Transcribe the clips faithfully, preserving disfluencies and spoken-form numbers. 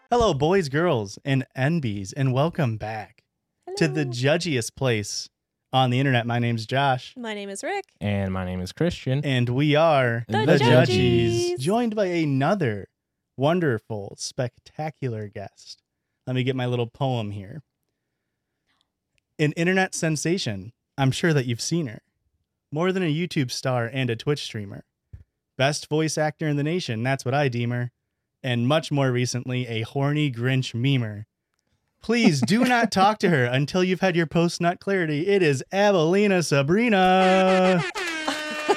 Hello, boys, girls, and N Bs, and welcome back Hello. to the judgiest place on the internet. My name's Josh, My name is Rick. And my name is Christian. and we are The Judgies. joined by another wonderful, spectacular guest. Let me get my little poem here. An internet sensation. I'm sure that you've seen her. More than a YouTube star and a Twitch streamer. Best voice actor in the nation, that's what I deem her. And much more recently, a horny Grinch memer. Please do not talk to her until you've had your post-nut clarity. It is Avelina Sabrina. I'm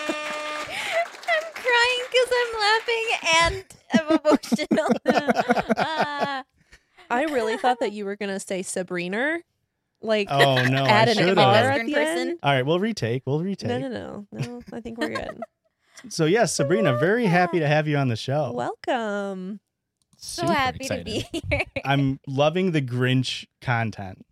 crying because I'm laughing and I'm emotional. uh, I really thought that you were going to say Sabrina. Like, Oh, no, I add an should R have. at Western the person. end. All right, we'll retake. We'll retake. No, no, no. No, I think we're good. So, yes, Sabrina, very happy to have you on the show. Welcome. so Super happy excited. to be here. I'm loving the Grinch content.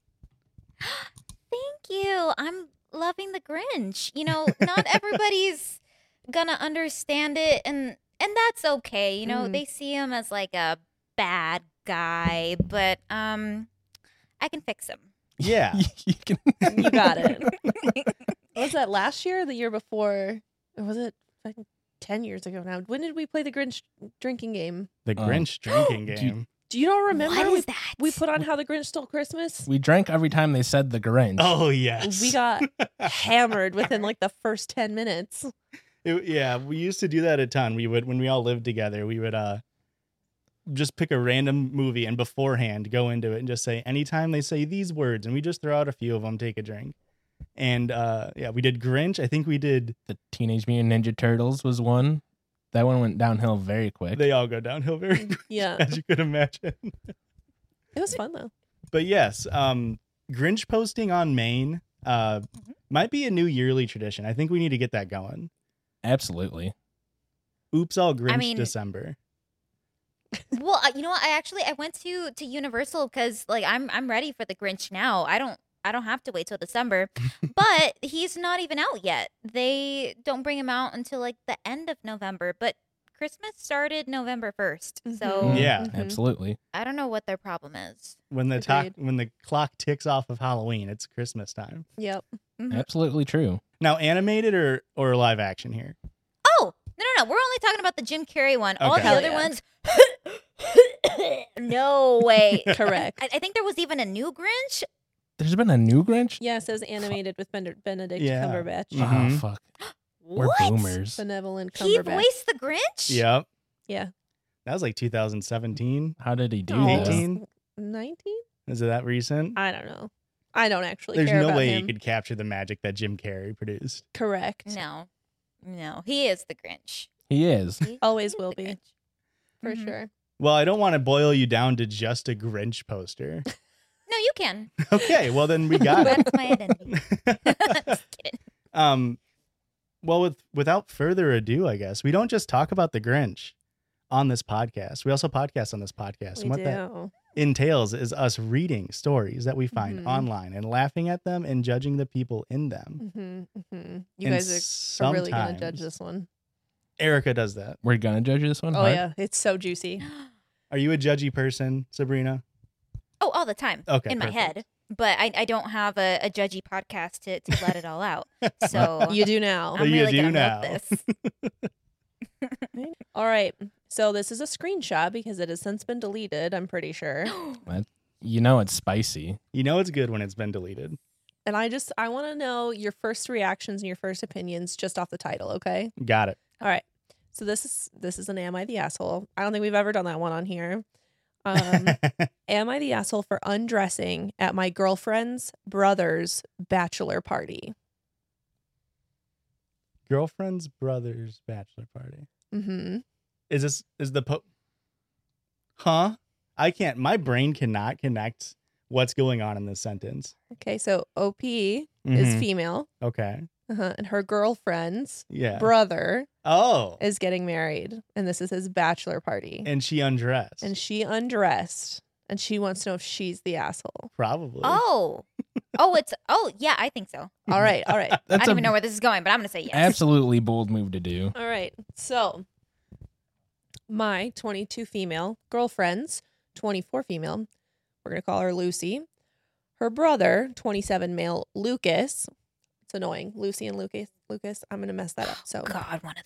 Thank you. I'm loving the Grinch. You know, not everybody's gonna understand it, and and that's okay. You know, Mhm. they see him as like a bad guy, but um, I can fix him. Yeah. you can. You got it. Was that last year or the year before? Or was it like ten years ago now? When did we play the Grinch drinking game? The Um, Grinch drinking do you- game. Do you not remember? What we, is that? we put on How the Grinch Stole Christmas? We drank every time they said the Grinch. Oh, yes. We got hammered within like the first ten minutes. It- yeah, we used to do that a ton. We would, when we all lived together, we would uh just pick a random movie and beforehand go into it and just say, anytime they say these words, and we just throw out a few of them, take a drink. And uh yeah, we did Grinch. I think we did, The Teenage Mutant Ninja Turtles was one. That one went downhill very quick. they all go downhill very quick, Yeah. as you could imagine. It was fun though. But yes, um, Grinch posting on Maine uh, might be a new yearly tradition. I think we need to get that going. Absolutely. Oops, all Grinch mean- December. Well, uh, you know what? I actually I went to to Universal because like I'm I'm ready for the Grinch now. I don't I don't have to wait till December, but he's not even out yet. They don't bring him out until like the end of November. But Christmas started November first, so Mhm. Yeah. Mhm. Absolutely. I don't know what their problem is. When the talk, Agreed. when the clock ticks off of Halloween, it's Christmas time. Yep. Mhm. Absolutely true. Now, animated or or live action here? Oh no no no! We're only talking about the Jim Carrey one. All Okay. the Hell other yeah. ones. No way. Correct. I, I think there was even a new Grinch. There's been a new Grinch? Yes, it was animated with Ben- Benedict Yeah. Cumberbatch. Mhm. Oh, fuck. We're What? boomers. Benevolent He Cumberbatch. voiced the Grinch. Yep. Yeah. That was like two thousand seventeen. How did he do Oh. that? eighteen? nineteen? Is it that recent? I don't know. I don't actually There's care no about way him. you could capture the magic that Jim Carrey produced. Correct. No, no, he is the Grinch. He is. He- Always he's will the be. Grinch. For Mhm. sure. Well, I don't want to boil you down to just a Grinch poster. No, you can. Okay, well then we got it. That's my identity. Just kidding. Um, well, with without further ado, I guess we don't just talk about the Grinch on this podcast. We also podcast on this podcast, We and what do. that entails is us reading stories that we find Mhm. online and laughing at them and judging the people in them. hmm hmm You And guys are, are really going to judge sometimes- this one. Erica does that. We're going to judge this one? Oh, hard? yeah. It's so juicy. Are you a judgy person, Sabrina? Oh, all the time. Okay, in my perfect. head. But I, I don't have a, a judgy podcast to, to let it all out. So You do now. I'm You really do gonna now. milk this. All right. So this is a screenshot because it has since been deleted, I'm pretty sure. You know it's spicy. You know it's good when it's been deleted. And I just I want to know your first reactions and your first opinions just off the title, okay? Got it. All right. So this is this is an Am I the Asshole? I don't think we've ever done that one on here. Um, am I the asshole for undressing at my girlfriend's brother's bachelor party? Girlfriend's brother's bachelor party. Mm-hmm. Is this is the po- Huh? I can't. My brain cannot connect what's going on in this sentence. Okay, so O P is Mhm. female, Okay. uh-huh, and her girlfriend's Yeah. brother Oh. is getting married, and this is his bachelor party. And she undressed. And she undressed, and she wants to know if she's the asshole. Probably. Oh. Oh, it's oh yeah, I think so. All right, all right, I That's don't a even know where this is going, but I'm gonna say yes. absolutely bold move to do. all right. So, my twenty-two female girlfriends twenty-four female. We're going to call her Lucy. Her brother, twenty-seven male, Lucas. It's annoying. Lucy and Lucas. Lucas. I'm going to mess that up. So, God, one of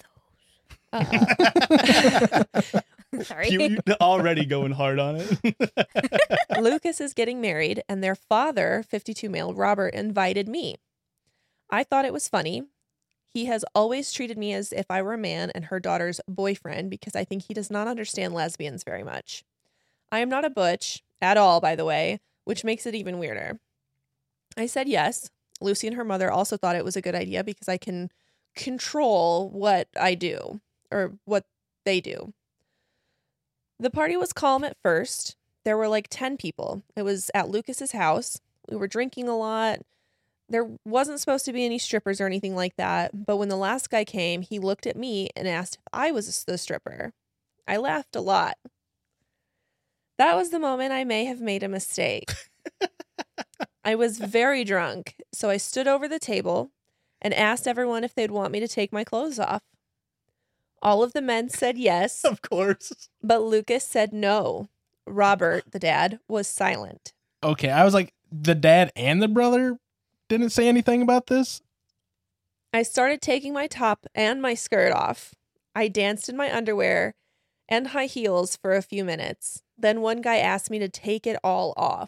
uh, those. Sorry. You already going hard on it. Lucas is getting married, and their father, fifty-two male, Robert, invited me. I thought it was funny. He has always treated me as if I were a man and her daughter's boyfriend because I think he does not understand lesbians very much. I am not a butch at all, by the way, which makes it even weirder. I said yes. Lucy and her mother also thought it was a good idea because I can control what I do or what they do. The party was calm at first. There were like ten people. It was at Lucas's house. We were drinking a lot. There wasn't supposed to be any strippers or anything like that. But when the last guy came, he looked at me and asked if I was the stripper. I laughed a lot. That was the moment I may have made a mistake. I was very drunk, so I stood over the table and asked everyone if they'd want me to take my clothes off. All of the men said yes, Of course. but Lucas said no. Robert, the dad, was silent. Okay, I was like, the dad and the brother didn't say anything about this? I started taking my top and my skirt off. I danced in my underwear and high heels for a few minutes. Then one guy asked me to take it all off.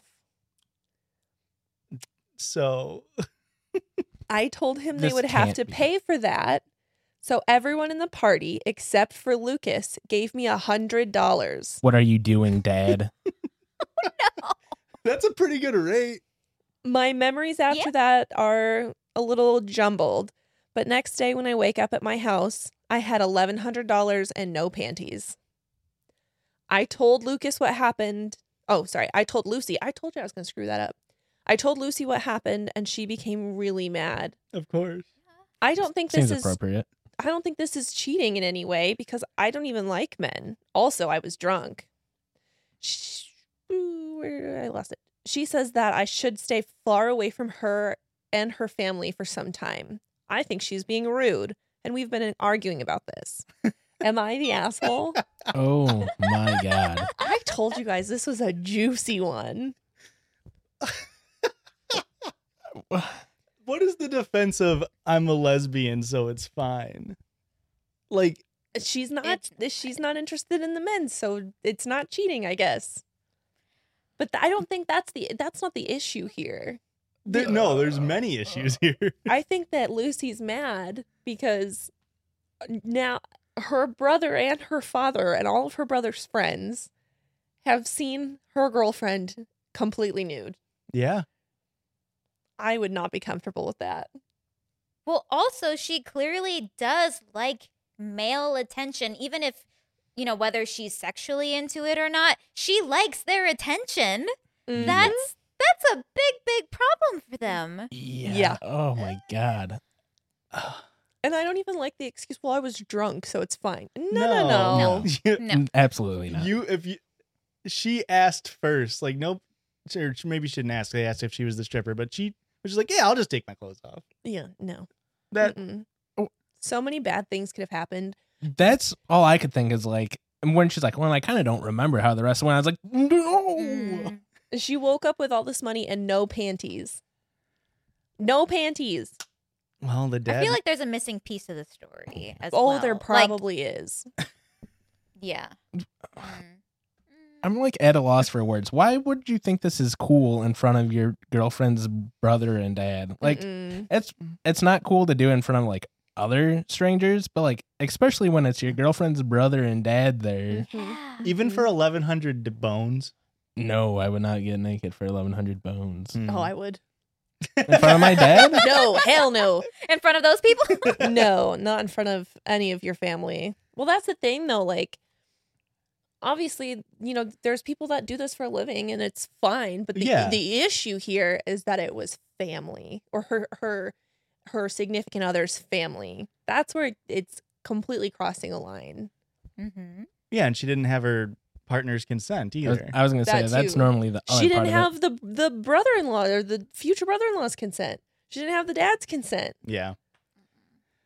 So I told him they This would have can't to be. pay for that. So everyone in the party, except for Lucas, gave me a hundred dollars. What are you doing, Dad? that's a pretty good rate. My memories after that are a little jumbled. But next day when I wake up at my house, I had eleven hundred dollars and no panties. I told Lucas what happened. Oh, sorry. I told Lucy. I told you I was going to screw that up. I told Lucy what happened and she became really mad. Of course. I don't think this Seems is appropriate. I don't think this is cheating in any way because I don't even like men. Also, I was drunk. Sh- ooh, where I lost it. She says that I should stay far away from her and her family for some time. I think she's being rude, and we've been arguing about this. Am I the asshole? Oh my God. I told you guys this was a juicy one. What is the defense of I'm a lesbian, so it's fine? Like, She's not It's- she's not interested in the men, so it's not cheating, I guess. But th- I don't think that's the that's not the issue here. there, no, there's many issues here. I think that Lucy's mad because now her brother and her father and all of her brother's friends have seen her girlfriend completely nude. Yeah. I would not be comfortable with that. Well, also, she clearly does like male attention, even if, you know, whether she's sexually into it or not, she likes their attention. Mhm. That's that's a big, big problem for them. Yeah. Yeah. Oh my God. And I don't even like the excuse, well, I was drunk, so it's fine. No, no, no. No. You, No. Absolutely not. you if you she asked first, like nope, or maybe she didn't ask. They asked if she was the stripper, but she was just like, yeah, I'll just take my clothes off. Yeah, no. That Mm-mm. Oh. So many bad things could have happened. That's all I could think is like, and when she's like, well, I kind of don't remember how the rest went. I was like, no. Mm. She woke up with all this money and no panties. No panties. well, the I dad. feel like there's a missing piece of the story as Oh, well. there Like, probably is. yeah. Mm. I'm like at a loss for words. Why would you think this is cool in front of your girlfriend's brother and dad? Like, Mm-mm. it's it's not cool to do in front of like other strangers, but like especially when it's your girlfriend's brother and dad there. Mhm. Yeah. even for eleven hundred bones. No, I would not get naked for eleven hundred bones Mm. Oh, I would. in front of my dad. No, hell no. In front of those people? No, not in front of any of your family. Well, that's the thing though, like obviously, you know, there's people that do this for a living and it's fine, but the Yeah. the issue here is that it was family or her her her significant other's family. That's where it's completely crossing a line. Mm-hmm. Yeah, and she didn't have her partner's consent I was, either. I was gonna say That that's too. normally the other She part didn't of have the the brother-in-law or the future brother-in-law's consent. She didn't have the dad's consent. yeah.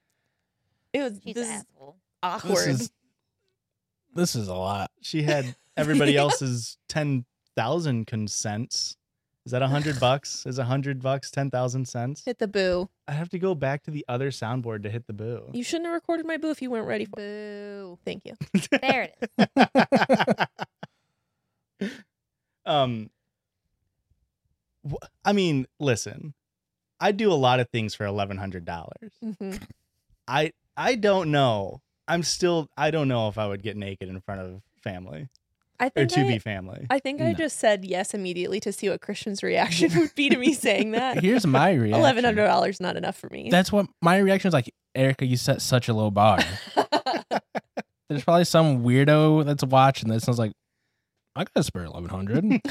It was She's this an is asshole. it. awkward. This is this is a lot. She had everybody else's ten thousand consents. Is that a hundred bucks? Is a hundred bucks ten thousand cents? Hit the boo. I have to go back to the other soundboard to hit the boo. You shouldn't have recorded my boo if you weren't ready for it. Boo. Thank you. There it is. um, wh- I mean, listen, I do a lot of things for eleven hundred dollars. hmm I I don't know. I'm still. I don't know if I would get naked in front of family I or think to I, be family. I think I No. just said yes immediately to see what Christian's reaction would be to me saying that. Here's my reaction. Eleven hundred dollars not enough for me. That's what my reaction is like. Erica, you set such a low bar. There's probably some weirdo that's watching this and is like, I gotta spare eleven hundred.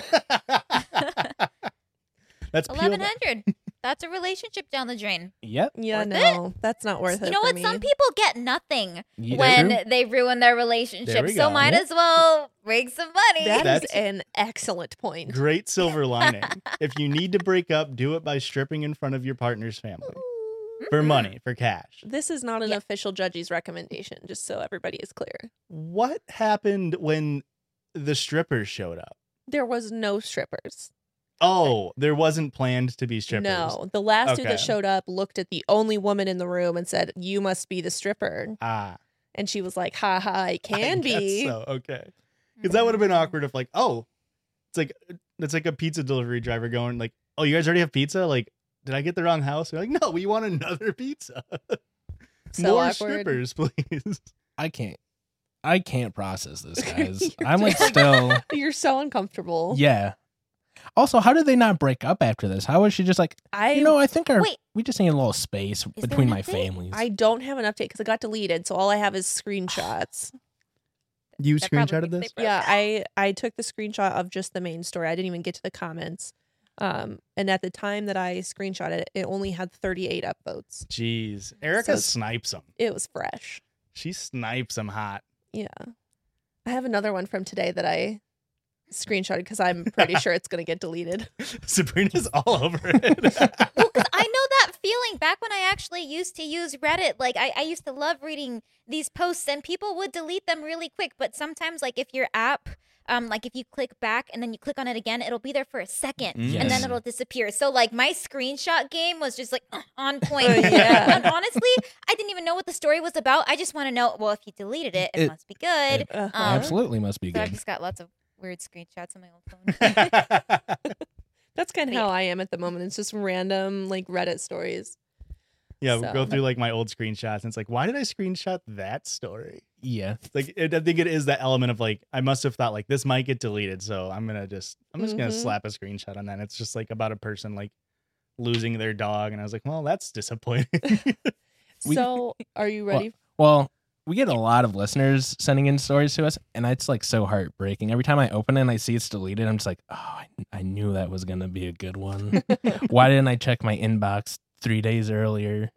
That's peel Eleven back. hundred. That's a relationship down the drain. Yep. yeah, Worth no, that's not worth it. You know for what? me. Some people get nothing Yeah, when true. they ruin their There relationship. we So go. might Yeah. as well make some money. That is That's- an excellent point. Great silver lining. If you need to break up, do it by stripping in front of your partner's family for money, for cash. This is not an Yeah. official judge's recommendation, just so everybody is clear. What happened when the strippers showed up? There was no strippers. Oh, there wasn't planned to be strippers. No, the last dude Okay. that showed up looked at the only woman in the room and said, "You must be the stripper." Ah, And she was like, "Ha ha, I can I guess be." So okay, because that would have been awkward if like, oh, it's like it's like a pizza delivery driver going like, oh, you guys already have pizza? Like, did I get the wrong house? They're like, no, we want another pizza. So More awkward. strippers, please. I can't. I can't process this, guys. I'm like still. You're so uncomfortable. Yeah. Also, how did they not break up after this? How was she just like, I you know, I think our Wait. we just need a little space there between an my update? families. I don't have an update because it got deleted, so all I have is screenshots. You That probably screenshotted means this? they broke Yeah, up. I I took the screenshot of just the main story. I didn't even get to the comments. Um, and at the time that I screenshot it, it only had thirty-eight upvotes. Jeez, Erica So- snipes them. It was fresh. She snipes them hot. Yeah. I have another one from today that I screenshotted because I'm pretty sure it's going to get deleted. Sabrina's all over it. Well, 'cause I know that feeling back when I actually used to use Reddit. Like, I, I used to love reading these posts, and people would delete them really quick. But sometimes, like, if your app, um, like, if you click back and then you click on it again, it'll be there for a second, and Yes. then it'll disappear. So, like, my screenshot game was just, like, on point. Oh, yeah. And honestly, I didn't even know what the story was about. I just want to know, well, if you deleted it, it, It- must be good. it Uh-huh. Um, Absolutely must be So I good. just got lots of weird screenshots on my old phone. That's kind of Yeah. how I am at the moment. It's just random like Reddit stories. Yeah, we go So- through like my old screenshots, and it's like, why did I screenshot that story? Yeah. Like, it, I think it is that element of like, I must have thought like this might get deleted, so I'm gonna just, I'm just gonna Mhm. slap a screenshot on that. It's just like about a person like losing their dog, and I was like, well, that's disappointing. We- So, are you ready? Well, we get a lot of listeners sending in stories to us, and it's like so heartbreaking. Every time I open it and I see it's deleted, I'm just like, oh, I, I knew that was gonna be a good one. Why didn't I check my inbox three days earlier?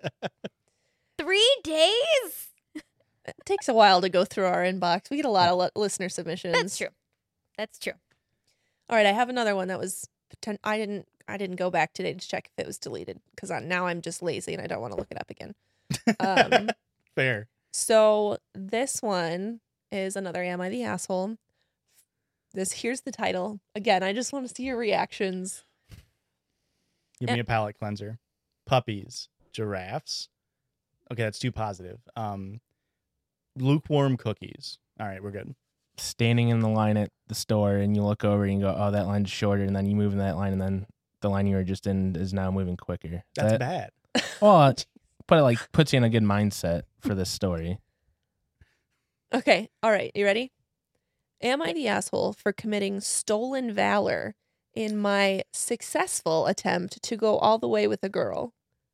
Three days? It takes a while to go through our inbox. We get a lot of li- listener submissions. That's true. That's true. All right, I have another one that was. Poten- I didn't. I didn't go back today to check if it was deleted because now I'm just lazy and I don't want to look it up again. Um, Fair. so this one is another "Am I the Asshole?" This here's the title again. I just want to see your reactions. Give me a palate cleanser. Puppies, giraffes. Okay, that's too positive. Um, lukewarm cookies. All right, we're good. Standing in the line at the store, and you look over and you go, oh, that line's shorter, and then you move in that line, and then the line you were just in is now moving quicker. That's That- bad. Well, it- but it like puts you in a good mindset for this story. Okay, all right, you ready? Am I the asshole for committing stolen valor in my successful attempt to go all the way with a girl?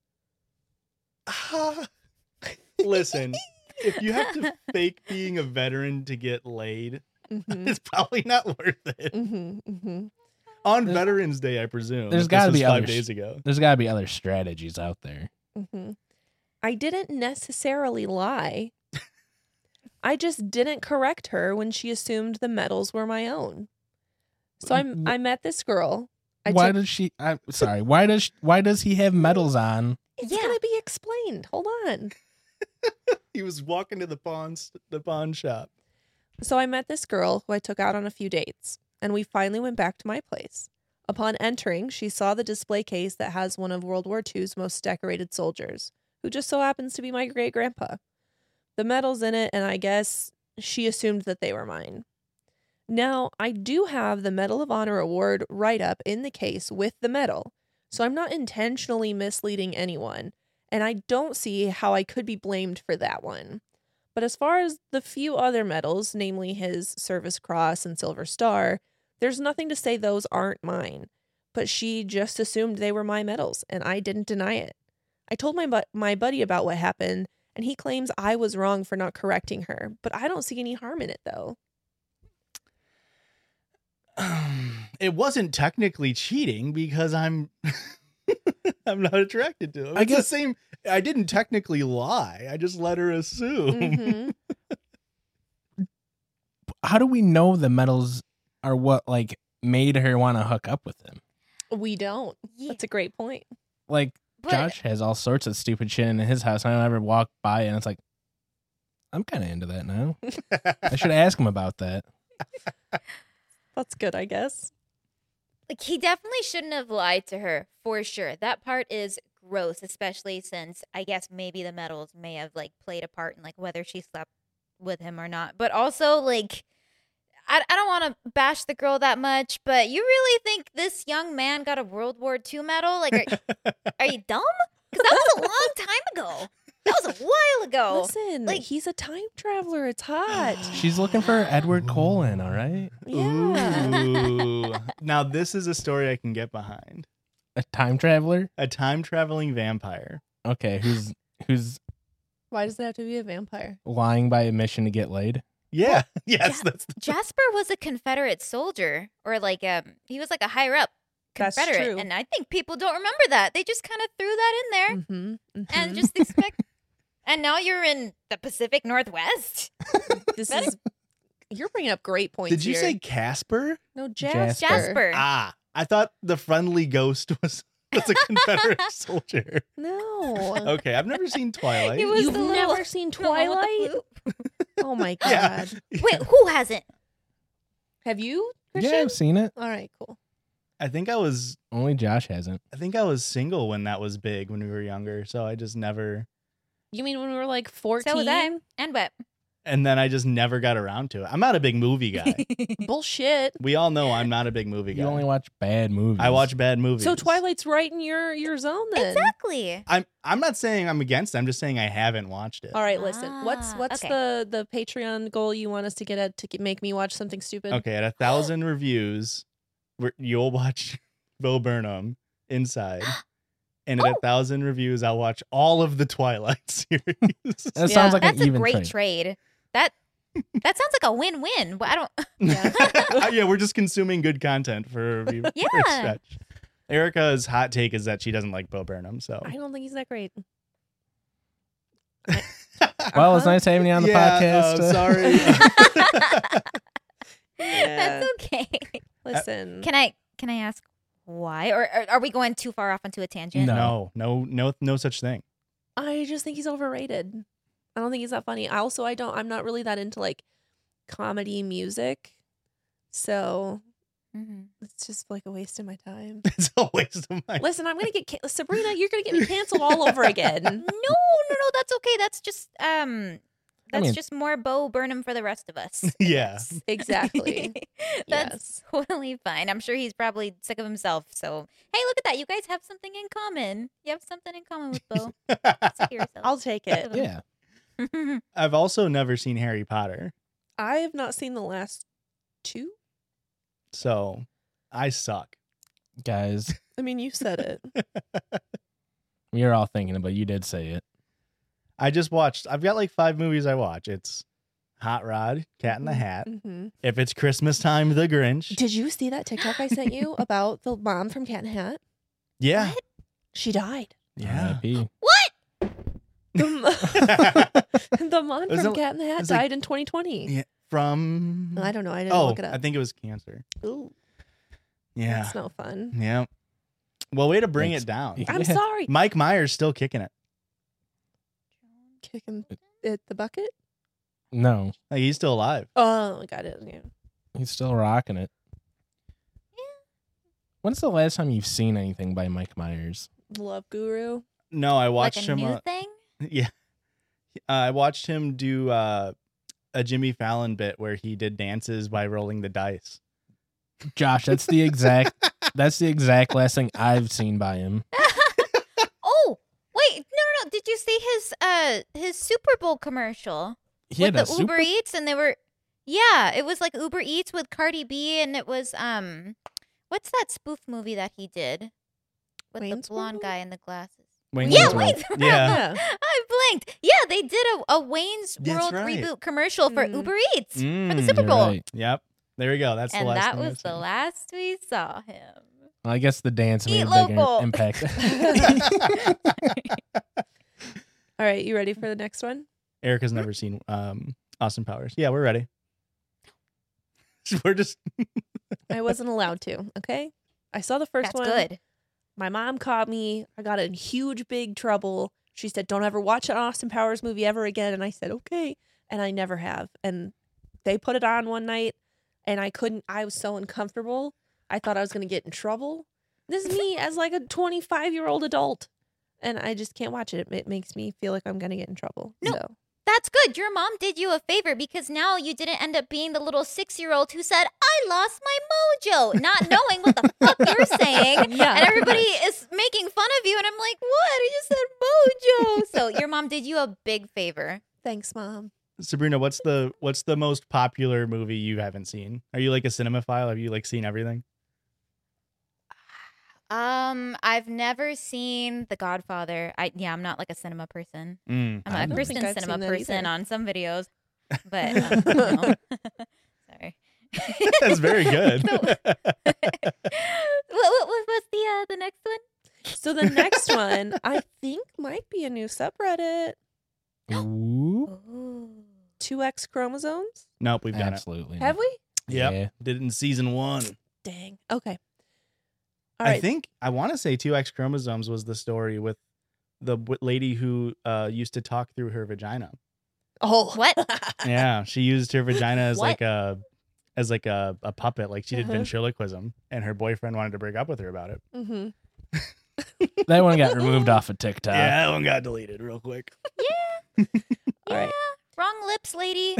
Ah, listen, if you have to fake being a veteran to get laid, Mm-hmm. it's probably not worth it. Mm-hmm, mm-hmm. On There's- Veterans Day, I presume. there's if this gotta was be five others. days ago. There's got to be other strategies out there. Mm-hmm. I didn't necessarily lie. I just didn't correct her when she assumed the medals were my own. So I'm I met this girl. I why took- does she? I'm sorry. Why does sh- why does he have medals on? it's Yeah. gonna be explained. Hold on. He was walking to the pawn s- the pawn shop. So I met this girl who I took out on a few dates, and we finally went back to my place. Upon entering, she saw the display case that has one of World War Two's most decorated soldiers, who just so happens to be my great-grandpa. The medals in it, and I guess she assumed that they were mine. Now, I do have the Medal of Honor award write-up in the case with the medal, so I'm not intentionally misleading anyone, and I don't see how I could be blamed for that one. But as far as the few other medals, namely his Service Cross and Silver Star, there's nothing to say those aren't mine. But she just assumed they were my medals, and I didn't deny it. I told my bu- my buddy about what happened, and he claims I was wrong for not correcting her, but I don't see any harm in it, though. It wasn't technically cheating because I'm I'm not attracted to him. I It's guess- the same. I didn't technically lie. I just let her assume. Mhm. How do we know the medals are what like made her want to hook up with him? We don't. Yeah. That's a great point. Like But Josh has all sorts of stupid shit in his house. I don't ever walk by and it's like, I'm kind of into that now. I should ask him about that. That's good, I guess. like he definitely shouldn't have lied to her for sure. That part is gross, especially since I guess maybe the medals may have like played a part in like whether she slept with him or not. But also like I, I don't want to bash the girl that much, but you really think this young man got a World War Two medal? Like, are, are you dumb? Because that was a long time ago. That was a while ago. Listen, like- he's a time traveler. It's hot. She's looking for Edward Cullen, all right? Yeah. Ooh. Now this is a story I can get behind. A time traveler? A time traveling vampire. Okay, who's who's Why does it have to be a vampire? lying by admission to get laid? Yeah. Yes. Ja- That's the, Jasper was a Confederate soldier, or like um, he was like a higher up That's Confederate, true. and I think people don't remember that. They just kind of threw that in there Mm-hmm. and just expect. And now you're in the Pacific Northwest. This Better- is. You're bringing up great points. Did you here. say Casper? no Jasper. Jasper? Jasper. Ah, I thought the friendly ghost was was a Confederate soldier. No. Okay, I've never seen Twilight. It was You've the little- never seen the one with the Twilight? flute. Oh my god. Yeah. Wait, who hasn't? Have you, Christian? Yeah, I've seen it. All right, cool. I think I was Only Josh hasn't. I think I was single when that was big when we were younger, so I just never You mean when we were like fourteen? So was I. And what? and then I just never got around to it. I'm not a big movie guy. Bullshit. We all know I'm not a big movie guy. You only watch bad movies. I watch bad movies. So Twilight's right in your your zone then. Exactly. I'm I'm not saying I'm against it. I'm just saying I haven't watched it. All right, listen. What's Ah, what's okay. the the Patreon goal you want us to get at to get, make me watch something stupid? Okay, at a thousand reviews, we're, you'll watch Bo Burnham Inside. And at Oh. a thousand reviews, I'll watch all of the Twilight series. That Yeah, sounds like That's an a even great trade. trade. That that sounds like a win-win. But I don't. Yeah. yeah, we're just consuming good content for a review. for a Yeah. stretch. Erica's hot take is that she doesn't like Bo Burnham. So I don't think he's that great. Well, it's Uh-huh. nice having you on the Yeah, podcast. uh, sorry. Yeah. That's okay. Listen. Can I can I ask why, or, or are we going too far off onto a tangent? No. no, no, no, no such thing. I just think he's overrated. I don't think he's that funny. I also I don't I'm not really that into like comedy music. So Mhm. it's just like a waste of my time. It's a waste of my. Listen, I'm gonna get can- Sabrina. You're gonna get me canceled all over again. No, no, no. That's okay. That's just um. That's mean- just more Bo Burnham for the rest of us. Yeah. Exactly. That's Yes. totally fine. I'm sure he's probably sick of himself. So hey, look at that. You guys have something in common. You have something in common with Bo. Sick of yourself. I'll take it. Yeah. I've also never seen Harry Potter, I have not seen the last two. so I suck. Guys, I mean, you said it. we are all thinking about you did say it. I just watched. I've got like five movies I watch. It's Hot Rod, Cat in the Hat. hmm If it's Christmas time, The Grinch. Did you see that TikTok I sent you about the mom from Cat in the Hat? Yeah, What? She died. yeah. R I P. What? The, m- the mom Was from it- Cat in the Hat was like- died in twenty twenty. Yeah, From I don't know. I didn't oh, look it up. I think it was cancer. Ooh, Yeah, that's no fun. yeah. Well, way to bring Thanks. it down. I'm Yeah. sorry. Mike Myers still kicking it. Kick him at the bucket. No, Like he's still alive. Oh, got it. Yeah. he's still rocking it. When's the last time you've seen anything by Mike Myers? Love Guru. No, I watched like a him. new Uh, thing. yeah, uh, I watched him do uh, a Jimmy Fallon bit where he did dances by rolling the dice. Josh, that's the exact that's the exact last thing I've seen by him. Oh, wait, no, no, no. Did you see his uh his Super Bowl commercial He with had the a Uber super Eats, and they were, yeah, it was like Uber Eats with Cardi B, and it was um, what's that spoof movie that he did with Wayne's the blonde World? guy in the glasses? Wayne's Yeah, World. Wayne's World. Yeah. Yeah. I blinked. Yeah, they did a, a Wayne's That's World right. reboot commercial for Mm. Uber Eats for the Mm, Super You're Bowl, right. Yep. There we go. That's the and last that thing I've was the seen. last we saw him. Well, I guess the dance Eat made a bigger local. impact. All right, you ready for the next one? Eric has never seen um, Austin Powers. Yeah, we're ready. We're just I wasn't allowed to. Okay, I saw the first That's one. good. My mom caught me. I got in huge, big trouble. She said, "Don't ever watch an Austin Powers movie ever again." And I said, "Okay," and I never have. And they put it on one night, and I couldn't. I was so uncomfortable. I thought I was going to get in trouble. This is me as like a twenty-five year old adult, and I just can't watch it. It makes me feel like I'm going to get in trouble. No. So. That's good. Your mom did you a favor because now you didn't end up being the little six-year-old who said, "I lost my mojo," not knowing what the fuck you're saying. Yeah. And everybody is making fun of you. And I'm like, what? I just said mojo. So your mom did you a big favor. Thanks, Mom. Sabrina. What's the what's the most popular movie you haven't seen? Are you like a cinemaphile? Have you like seen everything? Um, I've never seen The Godfather. I yeah, I'm not like a cinema person. Mm, I'm I a know. Kristen think I've cinema seen that person either. on some videos, but uh, no. Sorry. That's very good. So- what, what, what what's the uh, the next one? So the next one, I think, might be a new subreddit. Ooh, Ooh. two X chromosomes. Nope, we've done absolutely. Have we? it. Yep, Yeah. did it in season one. Dang. Okay. All I right. think I want to say two X chromosomes was the story with the w- lady who uh, used to talk through her vagina. Oh, What? Yeah, she used her vagina as What? like a as like a, a puppet, like she did Uh-huh. ventriloquism, and her boyfriend wanted to break up with her about it. Mm-hmm. That one got removed off of TikTok. Yeah, that one got deleted real quick. All yeah, right. wrong lips, lady.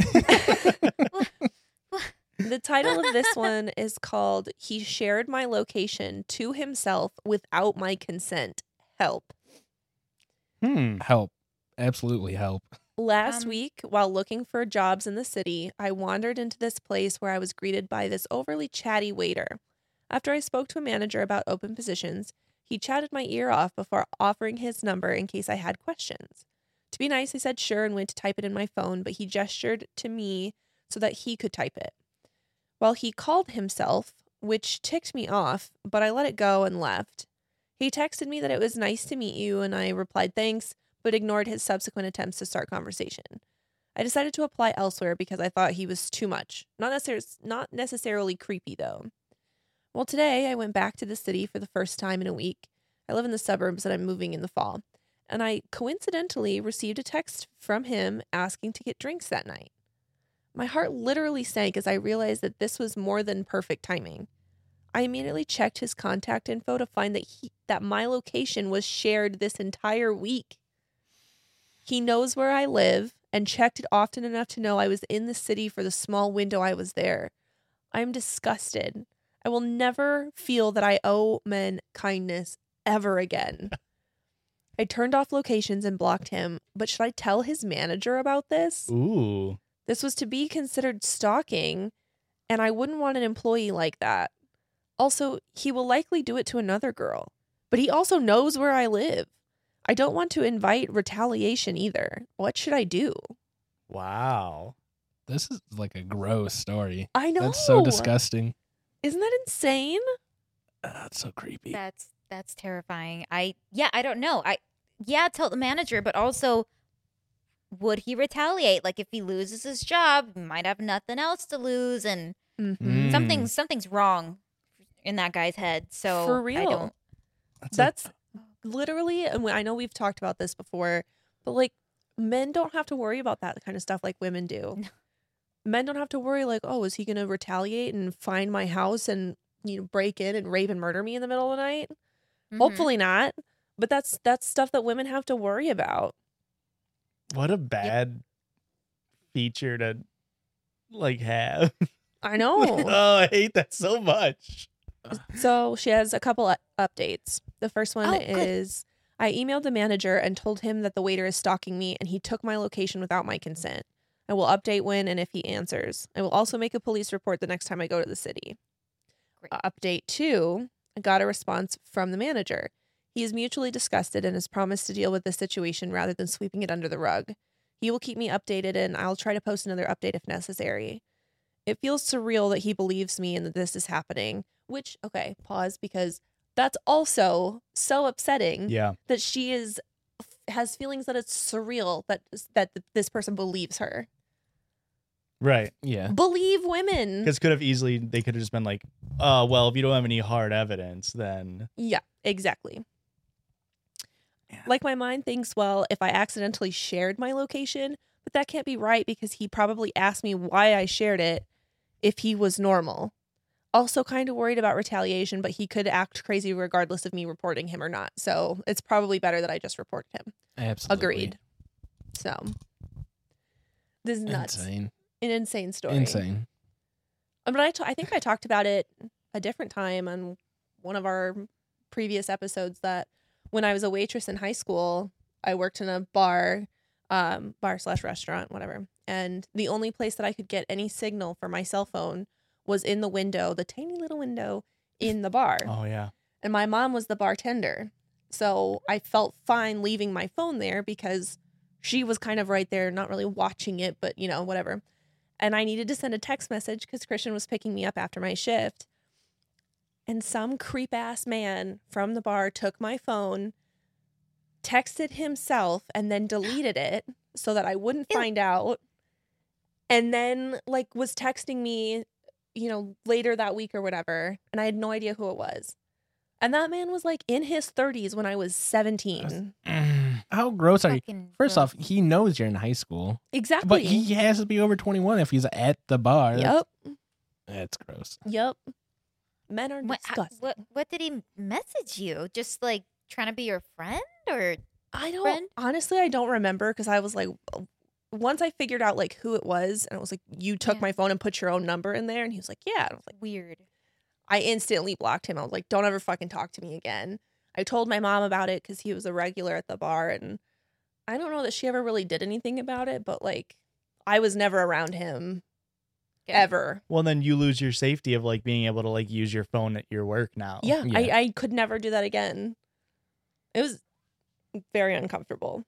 The title of this one is called "He Shared My Location to Himself Without My Consent. Help." Hmm. Help. Absolutely help. Last Um, week, while looking for jobs in the city, I wandered into this place where I was greeted by this overly chatty waiter. After I spoke to a manager about open positions, he chatted my ear off before offering his number in case I had questions. To be nice, I said sure and went to type it in my phone, but he gestured to me so that he could type it. Well, he called himself, which ticked me off, but I let it go and left. He texted me that it was nice to meet you, and I replied thanks, but ignored his subsequent attempts to start conversation. I decided to apply elsewhere because I thought he was too much. Not, necessar- not necessarily creepy, though. Well, today I went back to the city for the first time in a week. I live in the suburbs and I'm moving in the fall. And I coincidentally received a text from him asking to get drinks that night. My heart literally sank as I realized that this was more than perfect timing. I immediately checked his contact info to find that he, that my location was shared this entire week. He knows where I live and checked it often enough to know I was in the city for the small window I was there. I am disgusted. I will never feel that I owe men kindness ever again. I turned off locations and blocked him, but should I tell his manager about this? Ooh. This was to be considered stalking, and I wouldn't want an employee like that. Also, he will likely do it to another girl, but he also knows where I live. I don't want to invite retaliation either. What should I do? Wow. This is like a gross story. I know. That's so disgusting. Isn't that insane? Uh, that's so creepy. That's that's terrifying. I yeah, I don't know. I yeah, tell the manager, but also would he retaliate? Like if he loses his job, he might have nothing else to lose, and Mm-hmm. Mm. something something's wrong in that guy's head. So For I real. don't. That's, That's literally, and I know we've talked about this before, but like men don't have to worry about that kind of stuff like women do. No. Men don't have to worry like, oh, is he going to retaliate and find my house and, you know, break in and rape and murder me in the middle of the night? Mhm. Hopefully not. But that's that's stuff that women have to worry about. What a bad feature to like have. I know. Oh, I hate that so much. So she has a couple of updates. The first one Oh, good. is I emailed the manager and told him that the waiter is stalking me and he took my location without my consent. I will update when and if he answers. I will also make a police report the next time I go to the city. Great. Uh, update two, I got a response from the manager. He is mutually disgusted and has promised to deal with the situation rather than sweeping it under the rug. He will keep me updated and I'll try to post another update if necessary. It feels surreal that he believes me and that this is happening, which, okay, pause, because that's also so upsetting Yeah. that she is has feelings that it's surreal that that this person believes her. Right. Yeah. Believe women. Because could have easily, they could have just been like, oh, well, if you don't have any hard evidence, then. Yeah, exactly. Yeah. Like my mind thinks, well, if I accidentally shared my location, but that can't be right because he probably asked me why I shared it if he was normal. Also kind of worried about retaliation, but he could act crazy regardless of me reporting him or not. So it's probably better that I just reported him. Absolutely. Agreed. So this is nuts. Insane. An insane story. Insane. Um, But I, t- I think I talked about it a different time on one of our previous episodes that when I was a waitress in high school, I worked in a bar, um, bar slash restaurant, whatever. And the only place that I could get any signal for my cell phone was in the window, the tiny little window in the bar. Oh, yeah. And my mom was the bartender. So I felt fine leaving my phone there because she was kind of right there, not really watching it, but, you know, whatever. And I needed to send a text message because Christian was picking me up after my shift. And some creep ass man from the bar took my phone, texted himself, and then deleted it so that I wouldn't Ew. find out. And then, like, was texting me, you know, later that week or whatever. And I had no idea who it was. And that man was like in his thirties when I was seventeen. Mm. How gross are you? Fucking First gross. off, he knows you're in high school, Exactly. but he has to be over twenty-one if he's at the bar. Yep. That's gross. Yep. Men are What, I- disgusting. what what did he message you? Just like trying to be your friend, or I don't friend? honestly I don't remember because I was like once I figured out like who it was and it was like you took Yeah. my phone and put your own number in there and he was like, yeah. And I was like, weird? I instantly blocked him. I was like, don't ever fucking talk to me again. I told my mom about it because he was a regular at the bar and I don't know that she ever really did anything about it, but like I was never around him Good. ever. Well, then you lose your safety of like being able to like use your phone at your work now. Yeah, Yeah. I, I could never do that again. It was very uncomfortable.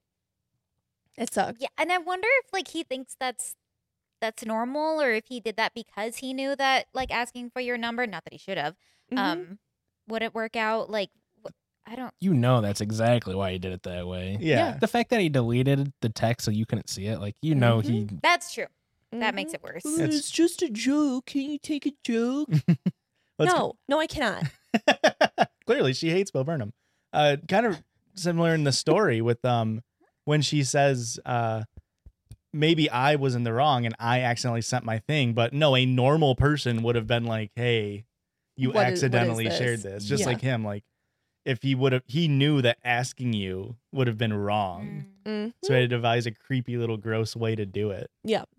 It sucked. Yeah, and I wonder if like he thinks that's that's normal, or if he did that because he knew that like asking for your number, not that he should have, Mhm. um, would it work out? Like, wh- I don't. You know that's exactly why he did it that way. Yeah. The fact that he deleted the text so you couldn't see it, like you know he That's true. That Mhm. makes it worse. Ooh, It's- It's just a joke. Can you take a joke? Let's no, no, I cannot. Clearly, she hates Bo Burnham. Uh, kind of similar in the story with um when she says uh maybe I was in the wrong and I accidentally sent my thing, but no, a normal person would have been like, "Hey, you What is- what is accidentally this?" shared this." Just Yeah. like him, like if he would have, he knew that asking you would have been wrong, Mm. Mm. so he had to devise a creepy little gross way to do it.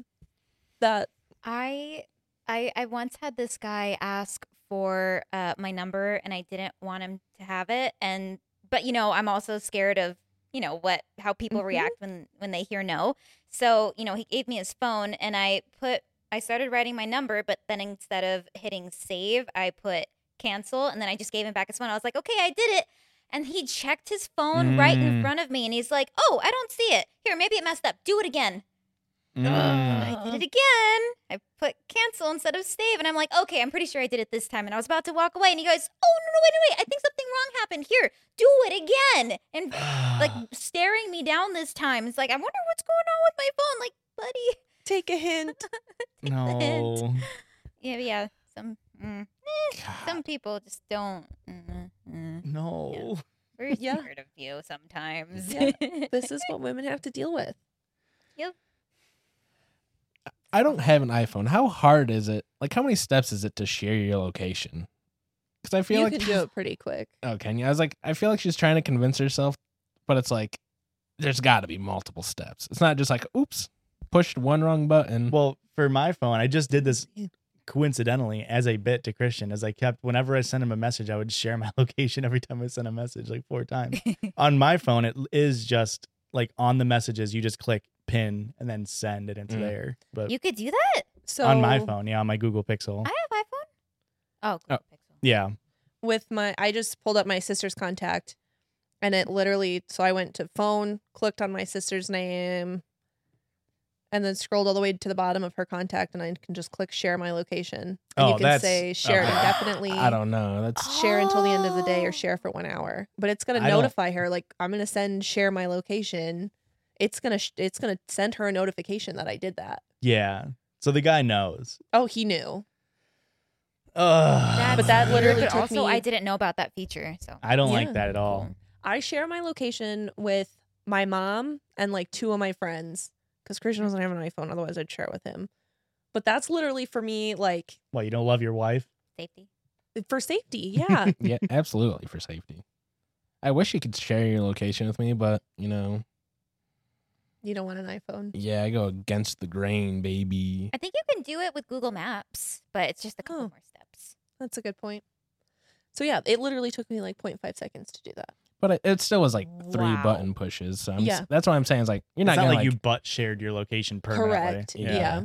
That I I I once had this guy ask for uh my number and I didn't want him to have it, and but you know, I'm also scared of, you know, what how people Mhm. react when when they hear no. So, you know, he gave me his phone and I put I started writing my number, but then instead of hitting save, I put cancel, and then I just gave him back his phone. I was like, "Okay, I did it." And he checked his phone right in Mm. front of me and he's like, "Oh, I don't see it. Here, maybe it messed up. Do it again." Mm. I did it again. I put cancel instead of save, and I'm like, okay, I'm pretty sure I did it this time. And I was about to walk away, and he goes, oh no, no, wait, wait, wait! I think something wrong happened. Here, do it again, and like staring me down this time. It's like, I wonder what's going on with my phone. Like, buddy, take a hint. No. yeah, yeah. Some mm, eh, some people just don't. Mm, mm. No. We're Yeah. scared of you sometimes. Yeah. This is what women have to deal with. Yep. I don't have an iPhone. How hard is it? Like, how many steps is it to share your location? Because I feel You like can do it pretty quick. Oh, can you? I was like, I feel like she's trying to convince herself, but it's like, there's got to be multiple steps. It's not just like, oops, pushed one wrong button. Well, for my phone, I just did this coincidentally as a bit to Christian, as I kept, whenever I sent him a message, I would share my location every time I sent a message, like four times. On my phone, it is just like on the messages, you just click pin and then send it into Mm. there. But You could do that? So on my phone, yeah, on my Google Pixel. I have iPhone. Oh, Oh. Pixel. Yeah. with my, I just pulled up my sister's contact, and it literally. So I went to phone, clicked on my sister's name, and then scrolled all the way to the bottom of her contact, and I can just click share my location, and Oh, you can that's- say share okay. indefinitely. I don't know. That's Share until the end of the day, or Oh. share for one hour. But it's gonna I don't- notify her, like I'm gonna send share my location. It's gonna sh- it's gonna send her a notification that I did that. Yeah. So the guy knows. Oh, he knew. Ugh. That's But that weird, literally but took also, me- I didn't know about that feature. So I don't Yeah. like that at all. Cool. I share my location with my mom and like two of my friends because Christian doesn't have an iPhone. Otherwise, I'd share it with him. But that's literally for me, like What, you don't love your wife? Safety. for safety. Yeah. yeah, absolutely for safety. I wish you could share your location with me, but you know, You don't want an iPhone. yeah, I go against the grain, baby. I think you can do it with Google Maps, but it's just a couple Oh. more steps. That's a good point. So yeah, it literally took me like zero point five seconds to do that. But it, it still was like three Wow. button pushes. So I'm Yeah. s- that's what I'm saying. Is like you're It's not not gonna like, like, you butt shared your location permanently. Correct. Yeah. Yeah.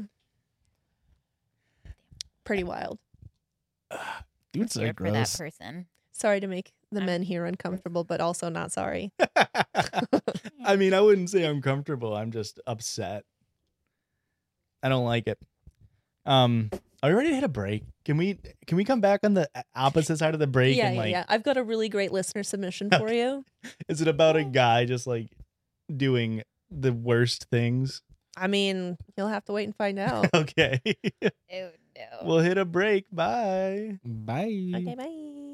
Pretty wild. dude's so Here for that gross. person. Sorry to make the I'm- men here uncomfortable, but also not sorry. I mean, I wouldn't say I'm comfortable. I'm just upset. I don't like it. Um, are we ready to hit a break? Can we can we come back on the opposite side of the break? Yeah, and yeah, like, yeah. I've got a really great listener submission for you. is it about a guy just like doing the worst things? I mean, you'll have to wait and find out. Okay. Oh no. We'll hit a break. Bye. Bye. Okay, bye.